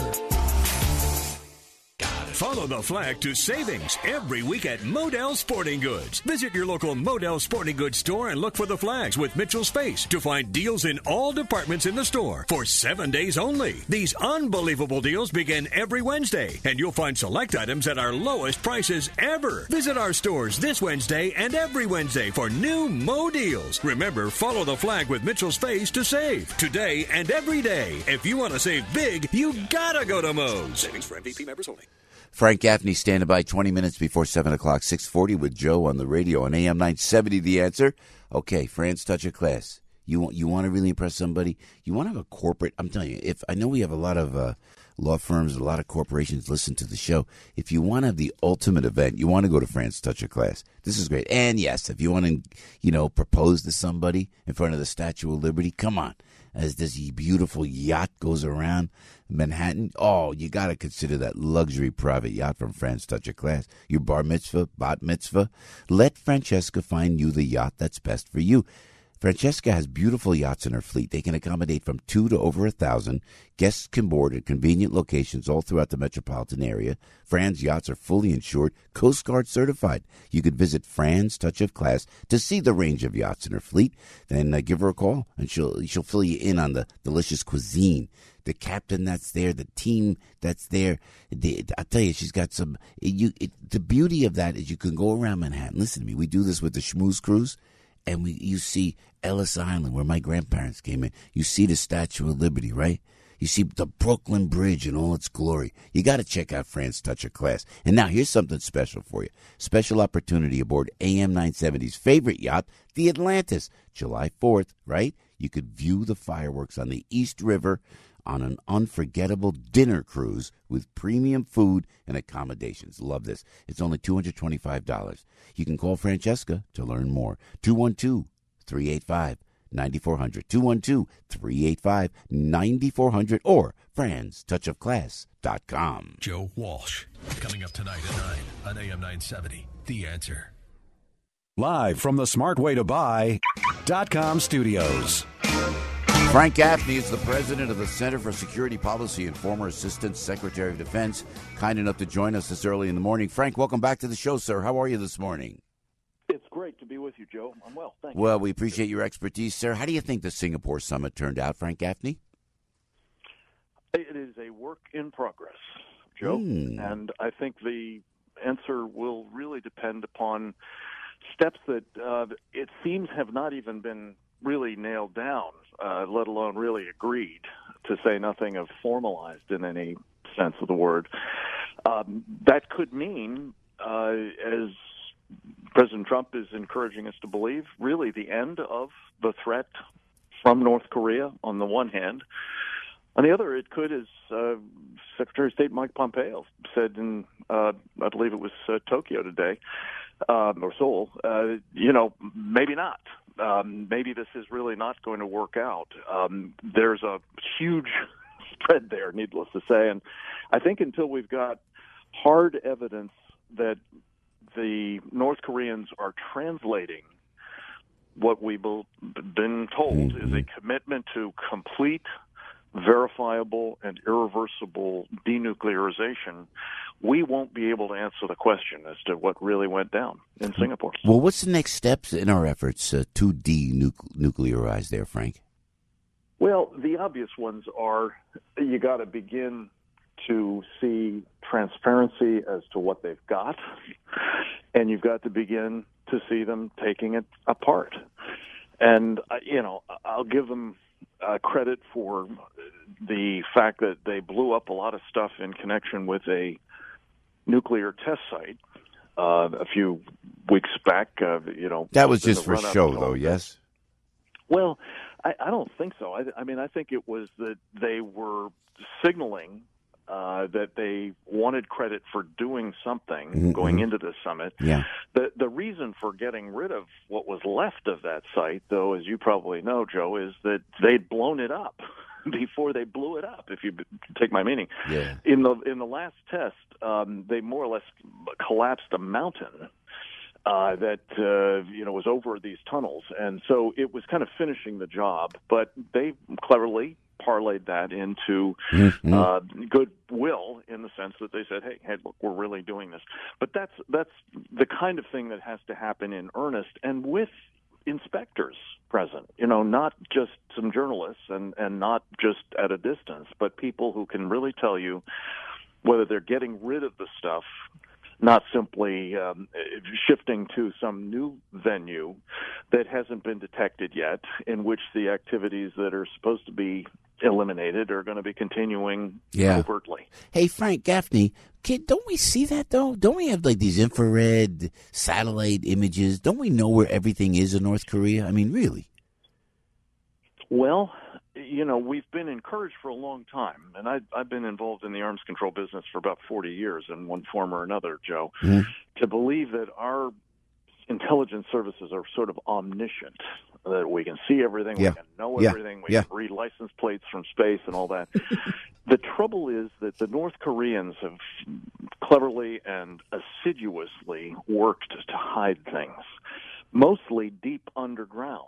Follow the flag to savings every week at Modell Sporting Goods. Visit your local Modell Sporting Goods store and look for the flags with Mitchell's face to find deals in all departments in the store for seven days only. These unbelievable deals begin every Wednesday, and you'll find select items at our lowest prices ever. Visit our stores this Wednesday and every Wednesday for new Mo deals. Remember, follow the flag with Mitchell's face to save today and every day. If you want to save big, you gotta go to Mo's. Savings for M V P members only. Frank Gaffney standing by twenty minutes before seven o'clock, six forty with Joe on the radio on A M nine seventy, The Answer. Okay, Fran's touch of class. You want you want to really impress somebody? You want to have a corporate? I'm telling you, if I know we have a lot of uh, law firms, a lot of corporations listen to the show. If you want to have the ultimate event, you want to go to Fran's touch of class. This is great. And yes, if you want to, you know, propose to somebody in front of the Statue of Liberty, come on. As this beautiful yacht goes around Manhattan, oh, you got to consider that luxury private yacht from Fran's Touch of Class. Your bar mitzvah, bat mitzvah. Let Francesca find you the yacht that's best for you. Francesca has beautiful yachts in her fleet. They can accommodate from two to over a thousand. Guests can board at convenient locations all throughout the metropolitan area. Fran's yachts are fully insured, Coast Guard certified. You could visit Fran's Touch of Class to see the range of yachts in her fleet. Then uh, give her a call, and she'll she'll fill you in on the delicious cuisine. The captain that's there, the team that's there. The, I'll tell you, she's got some. You, it, the beauty of that is you can go around Manhattan. Listen to me. We do this with the Schmooze Cruise. And we, you see Ellis Island, where my grandparents came in. You see the Statue of Liberty, right? You see the Brooklyn Bridge in all its glory. You got to check out Fran's Touch of Class. And now here's something special for you. Special opportunity aboard A M nine seventy's favorite yacht, the Atlantis. July fourth, right? You could view the fireworks on the East River on an unforgettable dinner cruise with premium food and accommodations. Love this. It's only two hundred twenty-five dollars. You can call Francesca to learn more. two one two, three eight five, nine four zero zero. two one two, three eight five, nine four zero zero or frans touch of class dot com. Joe Walsh, coming up tonight at nine on A M nine seventy. The Answer. Live from the smart way to buy dot com studios. Frank Gaffney is the president of the Center for Security Policy and former Assistant Secretary of Defense. Kind enough to join us this early in the morning. Frank, welcome back to the show, sir. How are you this morning? It's great to be with you, Joe. I'm well, thank you. Well, we appreciate your expertise, sir. How do you think the Singapore summit turned out, Frank Gaffney? It is a work in progress, Joe. Mm. And I think the answer will really depend upon steps that uh, it seems have not even been really nailed down, uh, let alone really agreed, to say nothing of formalized in any sense of the word. Um, that could mean, uh, as President Trump is encouraging us to believe, really the end of the threat from North Korea on the one hand. On the other, it could, as uh, Secretary of State Mike Pompeo said in, uh, I believe it was uh, Tokyo today, um, or Seoul, uh, you know, maybe not. Um, maybe this is really not going to work out. Um, there's a huge spread there, needless to say. And I think until we've got hard evidence that the North Koreans are translating what we've been told is a commitment to complete, verifiable, and irreversible denuclearization, we won't be able to answer the question as to what really went down in Singapore. Well, what's the next steps in our efforts uh, to denuclearize there, Frank? Well, the obvious ones are you got to begin to see transparency as to what they've got, and you've got to begin to see them taking it apart. And, uh, you know, I'll give them uh, credit for the fact that they blew up a lot of stuff in connection with a nuclear test site uh, a few weeks back. Uh, you know, that was just for show, though. Yes. Well, I, I don't think so. I, I mean, I think it was that they were signaling uh, that they wanted credit for doing something Mm-hmm. going into the summit. Yeah. The the reason for getting rid of what was left of that site, though, as you probably know, Joe, is that they'd blown it up before they blew it up, if you take my meaning. Yeah. In the in the last test, um, they more or less collapsed a mountain uh, that uh, you know was over these tunnels, and so it was kind of finishing the job. But they cleverly parlayed that into Mm-hmm. uh, goodwill in the sense that they said, "Hey, hey, look, we're really doing this." But that's that's the kind of thing that has to happen in earnest and with inspectors present, you know, not just some journalists and, and not just at a distance, but people who can really tell you whether they're getting rid of the stuff, not simply um, shifting to some new venue that hasn't been detected yet, in which the activities that are supposed to be eliminated are going to be continuing Yeah. covertly. Hey, Frank Gaffney, kid, don't we see that, though? Don't we have, like, these infrared satellite images? Don't we know where everything is in North Korea? I mean, really? Well, you know, we've been encouraged for a long time, and I, I've been involved in the arms control business for about forty years in one form or another, Joe, Mm-hmm. to believe that our intelligence services are sort of omniscient, that we can see everything, Yeah. we can know Yeah. everything, we Yeah. can read license plates from space and all that. The trouble is that the North Koreans have cleverly and assiduously worked to hide things, mostly deep underground.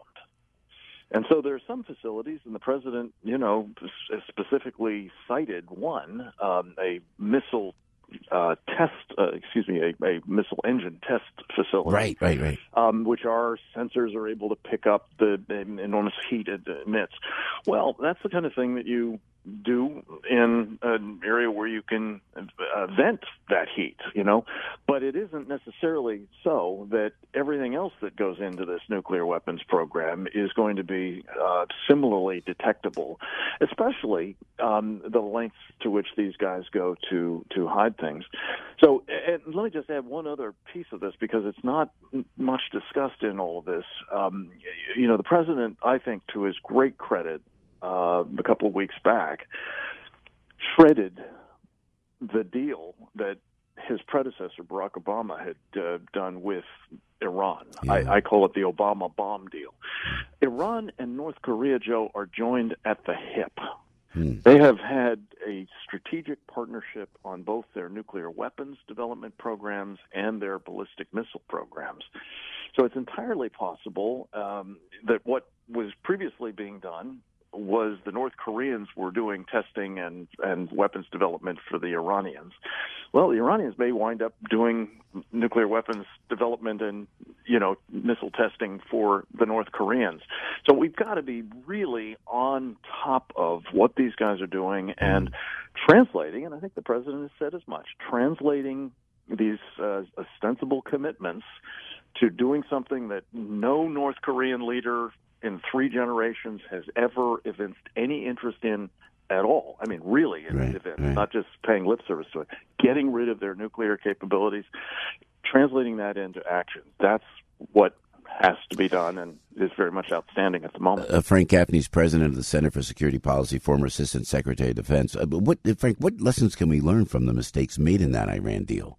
And so there are some facilities, and the president, you know, specifically cited one, um, a missile uh, test, uh, excuse me, a, a missile engine test facility. Right, right, right. Um, which our sensors are able to pick up the, the enormous heat it emits. Well, that's the kind of thing that you do in an area where you can uh, vent that heat, you know. But it isn't necessarily so that everything else that goes into this nuclear weapons program is going to be uh, similarly detectable, especially um, the lengths to which these guys go to, to hide things. So, and let me just add one other piece of this, because it's not much discussed in all of this. Um, you know, the president, I think, to his great credit, Uh, a couple of weeks back, shredded the deal that his predecessor, Barack Obama, had uh, done with Iran. Yeah. I, I call it the Obama bomb deal. Iran and North Korea, Joe, are joined at the hip. Hmm. They have had a strategic partnership on both their nuclear weapons development programs and their ballistic missile programs. So it's entirely possible um, that what was previously being done was the North Koreans were doing testing and, and weapons development for the Iranians. Well, the Iranians may wind up doing nuclear weapons development and, you know, missile testing for the North Koreans. So we've got to be really on top of what these guys are doing and translating, and I think the president has said as much, translating these uh, ostensible commitments to doing something that no North Korean leader in three generations has ever evinced any interest in at all. I mean, really, in Right, event, right. not just paying lip service to it. Getting rid of their nuclear capabilities, translating that into action. That's what has to be done and is very much outstanding at the moment. Uh, Frank Gaffney is president of the Center for Security Policy, former Assistant Secretary of Defense. Uh, but what, Frank, what lessons can we learn from the mistakes made in that Iran deal?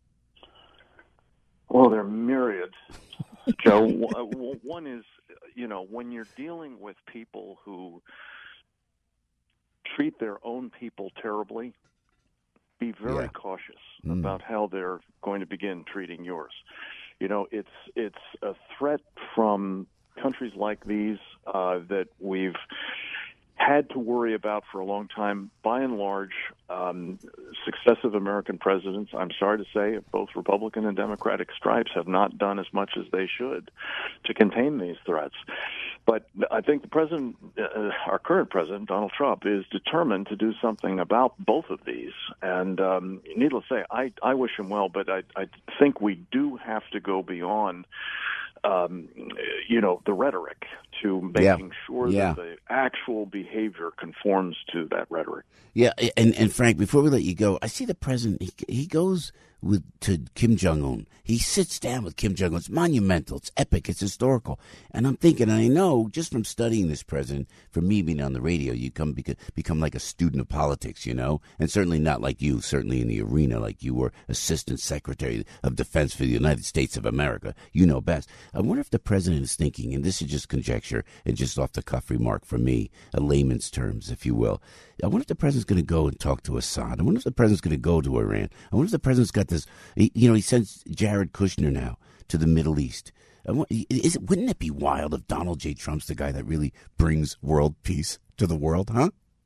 Well, there are myriad, Joe. W- One is, you know, when you're dealing with people who treat their own people terribly, be very Yeah. cautious Mm. about how they're going to begin treating yours. You know, it's it's a threat from countries like these uh, that we've had to worry about for a long time. By and large, um, successive American presidents, I'm sorry to say, of both Republican and Democratic stripes, have not done as much as they should to contain these threats. But I think the president, uh, our current president, Donald Trump, is determined to do something about both of these. And um, needless to say, I, I wish him well, but I, I think we do have to go beyond Um, you know, the rhetoric to making Yeah. sure Yeah. that the actual behavior conforms to that rhetoric. Yeah, and, and Frank, before we let you go, I see the president, he, he goes with to Kim Jong-un. He sits down with Kim Jong-un. It's monumental. It's epic. It's historical. And I'm thinking, and I know just from studying this president, from me being on the radio, you come become, become like a student of politics, you know, and certainly not like you, certainly in the arena, like you were Assistant Secretary of Defense for the United States of America. You know best. I wonder if the president is thinking, and this is just conjecture and just off the cuff remark from me, a layman's terms, if you will. I wonder if the president's going to go and talk to Assad. I wonder if the president's going to go to Iran. I wonder if the president's got this, you know, he sends Jared Kushner now to the Middle East. Is it, wouldn't it be wild if Donald J. Trump's the guy that really brings world peace to the world, huh?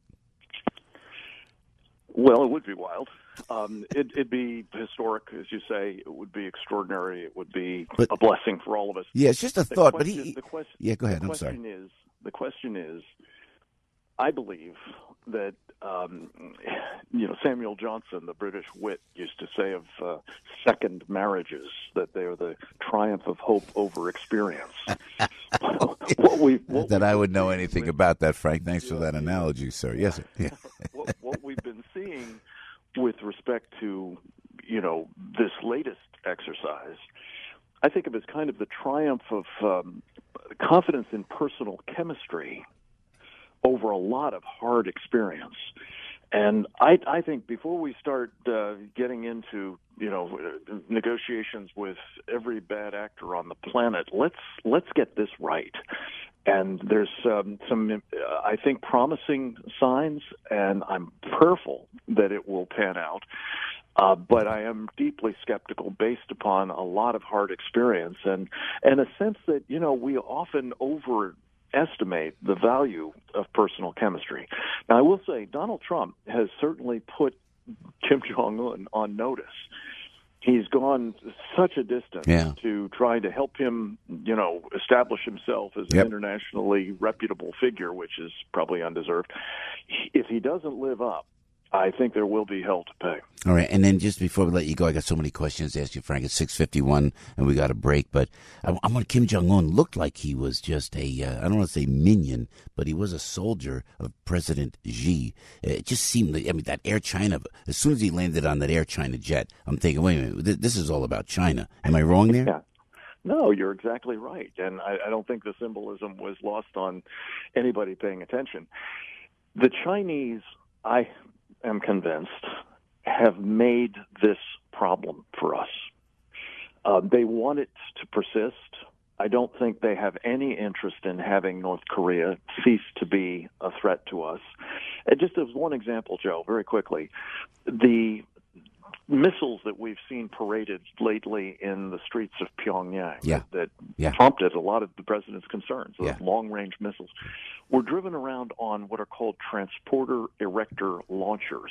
Well, it would be wild. Um, it, it'd be historic, as you say. It would be extraordinary. It would be but, a blessing for all of us. Yeah, it's just a the thought. Question, but he, the question, yeah, go ahead. The I'm sorry. Is, the question is, I believe that um, you know Samuel Johnson, the British wit, used to say of uh, second marriages that they are the triumph of hope over experience. what we, what that I would know anything with, about that, Frank. Thanks yeah, for that analogy, sir. Yes, sir. Yeah. what, what we've been seeing with respect to you know this latest exercise, I think of as kind of the triumph of um, confidence in personal chemistry over a lot of hard experience. And I, I think before we start uh, getting into, you know, negotiations with every bad actor on the planet, let's let's get this right. And there's um, some, uh, I think, promising signs, and I'm prayerful that it will pan out. Uh, but I am deeply skeptical based upon a lot of hard experience and, and a sense that, you know, we often over estimate the value of personal chemistry. Now, I will say Donald Trump has certainly put Kim Jong-un on notice. He's gone such a distance yeah. to try to help him, you know, establish himself as yep. an internationally reputable figure, which is probably undeserved. If he doesn't live up, I think there will be hell to pay. All right, and then just before we let you go, I got so many questions to ask you, Frank. It's six fifty-one, and we got a break. But I, I'm on Kim Jong-un. Looked like he was just a, uh, I don't want to say minion, but he was a soldier of President Xi. It just seemed like, I mean, that Air China, as soon as he landed on that Air China jet, I'm thinking, wait a minute, this is all about China. Am I wrong there? Yeah. No, you're exactly right. And I, I don't think the symbolism was lost on anybody paying attention. The Chinese, I am convinced, have made this problem for us. Uh, they want it to persist. I don't think they have any interest in having North Korea cease to be a threat to us. And just as one example, Joe, very quickly, the missiles that we've seen paraded lately in the streets of Pyongyang yeah. that yeah. prompted a lot of the president's concerns, those yeah. long-range missiles, were driven around on what are called transporter erector launchers.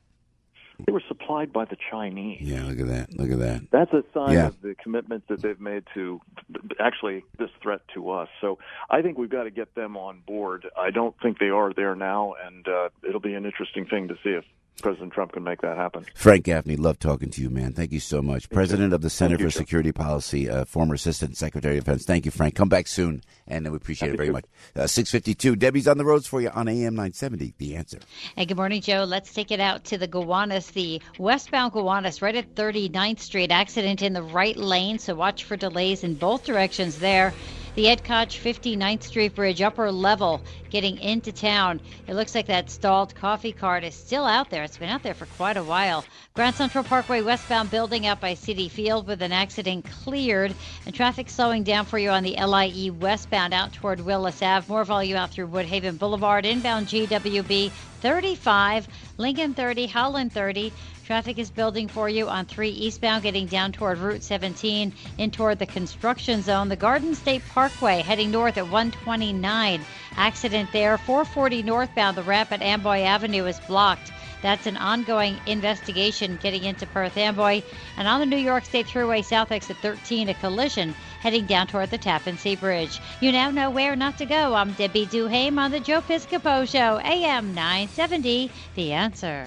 They were supplied by the Chinese. Yeah, look at that. Look at that. That's a sign yeah. of the commitment that they've made to actually this threat to us. So I think we've got to get them on board. I don't think they are there now, and uh, it'll be an interesting thing to see if President Trump can make that happen. Frank Gaffney, love talking to you, man. Thank you so much. Thank President you. of the Center Thank for you, Security Policy, uh, former Assistant Secretary of Defense. Thank you, Frank. Come back soon, and we appreciate Happy it very to. much. Uh, six fifty-two, Debbie's on the roads for you on A M nine seventy, The Answer. Hey, good morning, Joe. Let's take it out to the Gowanus, the westbound Gowanus, right at thirty-ninth Street. Accident in the right lane, so watch for delays in both directions there. The Ed Koch fifty-ninth Street Bridge, upper level, getting into town. It looks like that stalled coffee cart is still out there. It's been out there for quite a while. Grand Central Parkway westbound building out by Citi Field with an accident cleared. And traffic slowing down for you on the L I E westbound out toward Willis Avenue. More volume out through Woodhaven Boulevard. Inbound G W B thirty-five, Lincoln thirty, Howland thirty. Traffic is building for you on three eastbound, getting down toward Route seventeen, in toward the construction zone. The Garden State Parkway heading north at one twenty-nine. Accident there. four forty northbound, the ramp at Amboy Avenue is blocked. That's an ongoing investigation getting into Perth Amboy. And on the New York State Thruway south exit thirteen, a collision heading down toward the Tappan Zee Bridge. You now know where not to go. I'm Debbie Duhame on the Joe Piscopo Show, A M nine seventy, The Answer.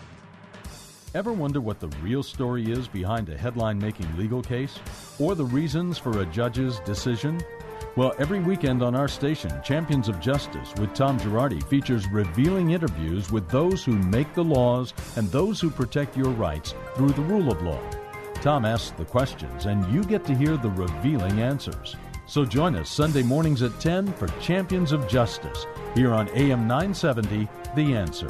Ever wonder what the real story is behind a headline-making legal case? Or the reasons for a judge's decision? Well, every weekend on our station, Champions of Justice with Tom Girardi features revealing interviews with those who make the laws and those who protect your rights through the rule of law. Tom asks the questions, and you get to hear the revealing answers. So join us Sunday mornings at ten for Champions of Justice, here on A M nine seventy, The Answer.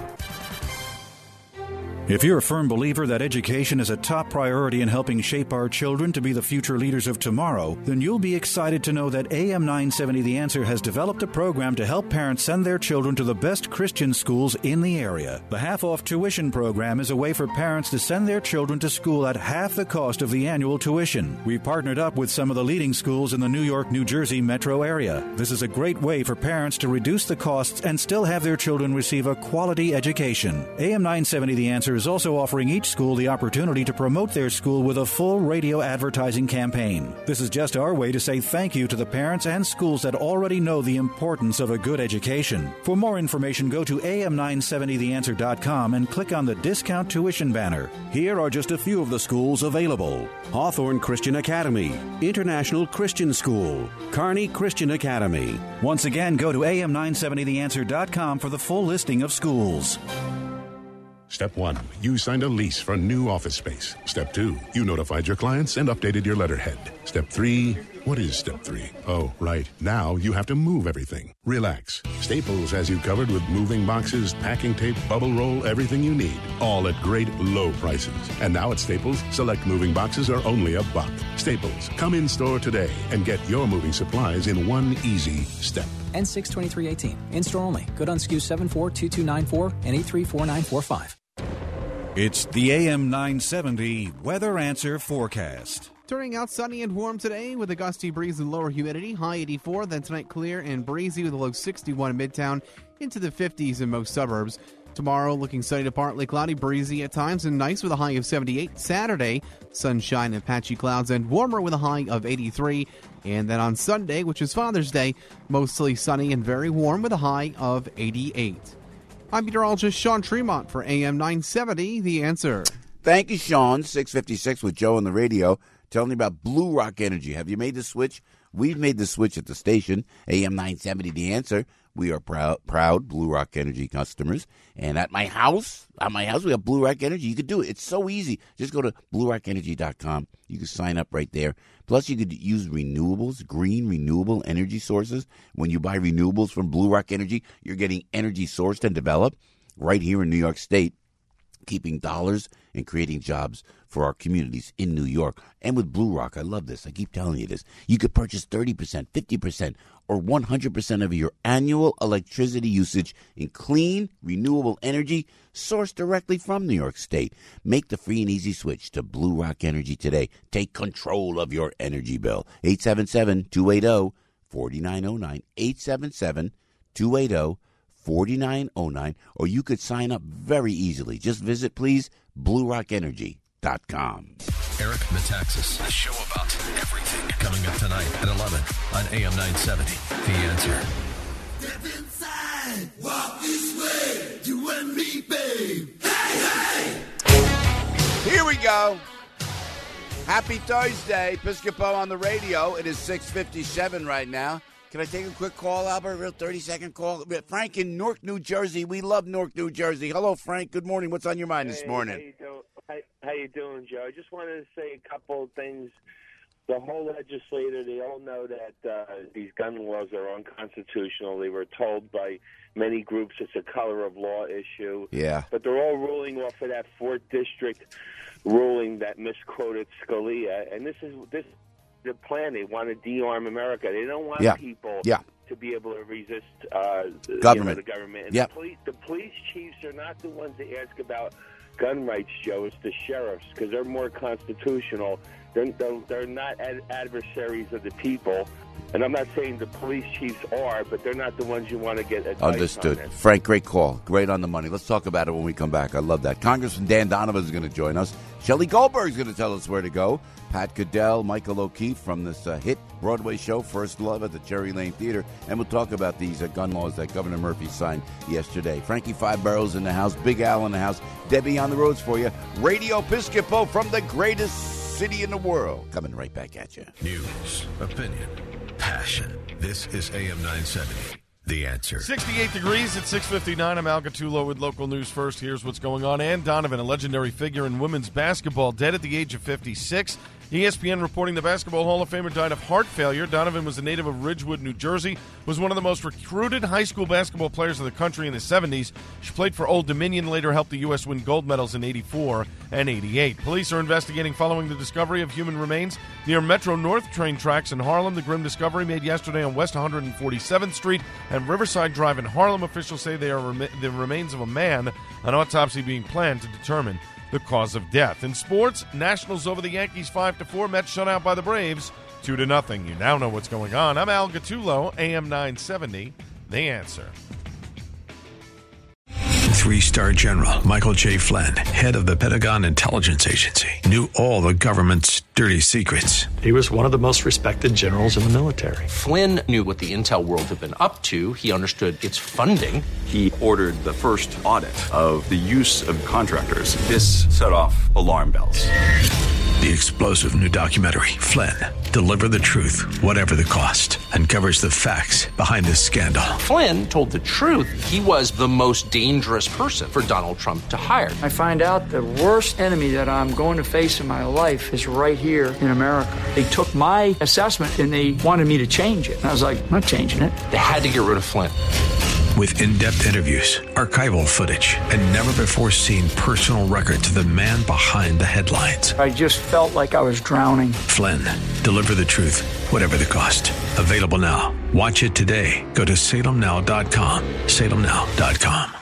If you're a firm believer that education is a top priority in helping shape our children to be the future leaders of tomorrow, then you'll be excited to know that A M nine seventy The Answer has developed a program to help parents send their children to the best Christian schools in the area. The half-off tuition program is a way for parents to send their children to school at half the cost of the annual tuition. We've partnered up with some of the leading schools in the New York, New Jersey metro area. This is a great way for parents to reduce the costs and still have their children receive a quality education. A M nine seventy The Answer is also offering each school the opportunity to promote their school with a full radio advertising campaign. This is just our way to say thank you to the parents and schools that already know the importance of a good education. For more information, go to A M nine seventy the answer dot com and click on the discount tuition banner. Here are just a few of the schools available: Hawthorne Christian Academy, International Christian School, Kearney Christian Academy. Once again, go to A M nine seventy the answer dot com for the full listing of schools. Step one, you signed a lease for new office space. Step two, you notified your clients and updated your letterhead. Step three, what is step three? Oh, right. Now you have to move everything. Relax. Staples has you covered with moving boxes, packing tape, bubble roll, everything you need. All at great low prices. And now at Staples, select moving boxes are only a buck. Staples, come in store today and get your moving supplies in one easy step. N six twenty-three eighteen. In-store only. Good on S K U seven four two two nine four and eight three four nine four five. It's the A M nine seventy Weather Answer Forecast. Turning out sunny and warm today with a gusty breeze and lower humidity. High eighty-four, then tonight clear and breezy with a low sixty-one in Midtown, into the fifties in most suburbs. Tomorrow looking sunny to partly cloudy, breezy at times, and nice with a high of seventy-eight. Saturday, sunshine and patchy clouds and warmer with a high of eighty-three. And then on Sunday, which is Father's Day, mostly sunny and very warm with a high of eighty-eight. I'm meteorologist Sean Tremont for A M nine seventy, The Answer. Thank you, Sean. six fifty-six with Joe on the radio. Telling you about Blue Rock Energy. Have you made the switch? We've made the switch at the station. A M nine seventy, The Answer. We are proud, proud Blue Rock Energy customers. And at my house, at my house, we have Blue Rock Energy. You can do it. It's so easy. Just go to blue rock energy dot com. You can sign up right there. Plus, you could use renewables, green renewable energy sources. When you buy renewables from Blue Rock Energy, you're getting energy sourced and developed right here in New York State, keeping dollars and creating jobs for our communities in New York. And with Blue Rock, I love this. I keep telling you this. You could purchase thirty percent, fifty percent, or one hundred percent of your annual electricity usage in clean, renewable energy sourced directly from New York State. Make the free and easy switch to Blue Rock Energy today. Take control of your energy bill. eight seven seven, two eight zero, four nine zero nine. eight seven seven, two eight zero, four nine zero nine. Or you could sign up very easily. Just visit, please, blue rock energy dot com. Eric Metaxas, a show about everything, coming up tonight at eleven on A M nine seventy. The Answer. Step inside, walk this way, you and me, babe. Hey, hey! Here we go. Happy Thursday. Piscopo on the radio. It is six fifty-seven right now. Can I take a quick call, Albert? A real thirty-second call. Frank in Newark, New Jersey. We love Newark, New Jersey. Hello, Frank. Good morning. What's on your mind hey, this morning? How you doing? How, how you doing, Joe? I just wanted to say a couple of things. The whole legislature, they all know that uh, these gun laws are unconstitutional. They were told by many groups it's a color of law issue. Yeah. But they're all ruling off of that fourth District ruling that misquoted Scalia. And this is this is the plan. They want to de-arm America. They don't want yeah. people yeah. to be able to resist uh, government. You know, the government. And yep. the, police, the police chiefs are not the ones that ask about gun rights, Joe. It's the sheriffs, because they're more constitutional. They're, they're, they're not ad- adversaries of the people. And I'm not saying the police chiefs are, but they're not the ones you want to get advice Understood. on it. Frank, great call. Great on the money. Let's talk about it when we come back. I love that. Congressman Dan Donovan is going to join us. Shelley Goldberg is going to tell us where to go. Pat Goodell, Michael O'Keefe from this uh, hit Broadway show, First Love, at the Cherry Lane Theater. And we'll talk about these uh, gun laws that Governor Murphy signed yesterday. Frankie Five Barrels in the house. Big Al in the house. Debbie on the roads for you. Radio Piscopo from the greatest city in the world. Coming right back at you. News, opinion, passion. This is A M nine seventy. The Answer. sixty-eight degrees at six fifty-nine. I'm Al Gattulo with local news first. Here's what's going on. Ann Donovan, a legendary figure in women's basketball, dead at the age of fifty-six. E S P N reporting the Basketball Hall of Famer died of heart failure. Donovan was a native of Ridgewood, New Jersey, was one of the most recruited high school basketball players in the country in the seventies. She played for Old Dominion, later helped the U S win gold medals in eighty-four and eighty-eight. Police are investigating following the discovery of human remains near Metro North train tracks in Harlem. The grim discovery made yesterday on West one hundred forty-seventh Street and Riverside Drive in Harlem. Officials say they are rem- the remains of a man, an autopsy being planned to determine the cause of death. In sports, Nationals over the Yankees five to four. Mets shut out by the Braves two to nothing. You now know what's going on. I'm Al Gattulo, A M nine seventy. The Answer. Three-star General Michael J. Flynn, head of the Pentagon Intelligence Agency, knew all the government's dirty secrets. He was one of the most respected generals in the military. Flynn knew what the intel world had been up to. He understood its funding. He ordered the first audit of the use of contractors. This set off alarm bells. The explosive new documentary, Flynn, Deliver the Truth, Whatever the Cost, uncovers the facts behind this scandal. Flynn told the truth. He was the most dangerous person for Donald Trump to hire. I find out the worst enemy that I'm going to face in my life is right here in America. They took my assessment and they wanted me to change it. And I was like, I'm not changing it. They had to get rid of Flynn. With in-depth interviews, archival footage, and never-before-seen personal records of the man behind the headlines. I just felt like I was drowning. Flynn, Deliver the Truth, Whatever the Cost. Available now. Watch it today. Go to salem now dot com. salem now dot com.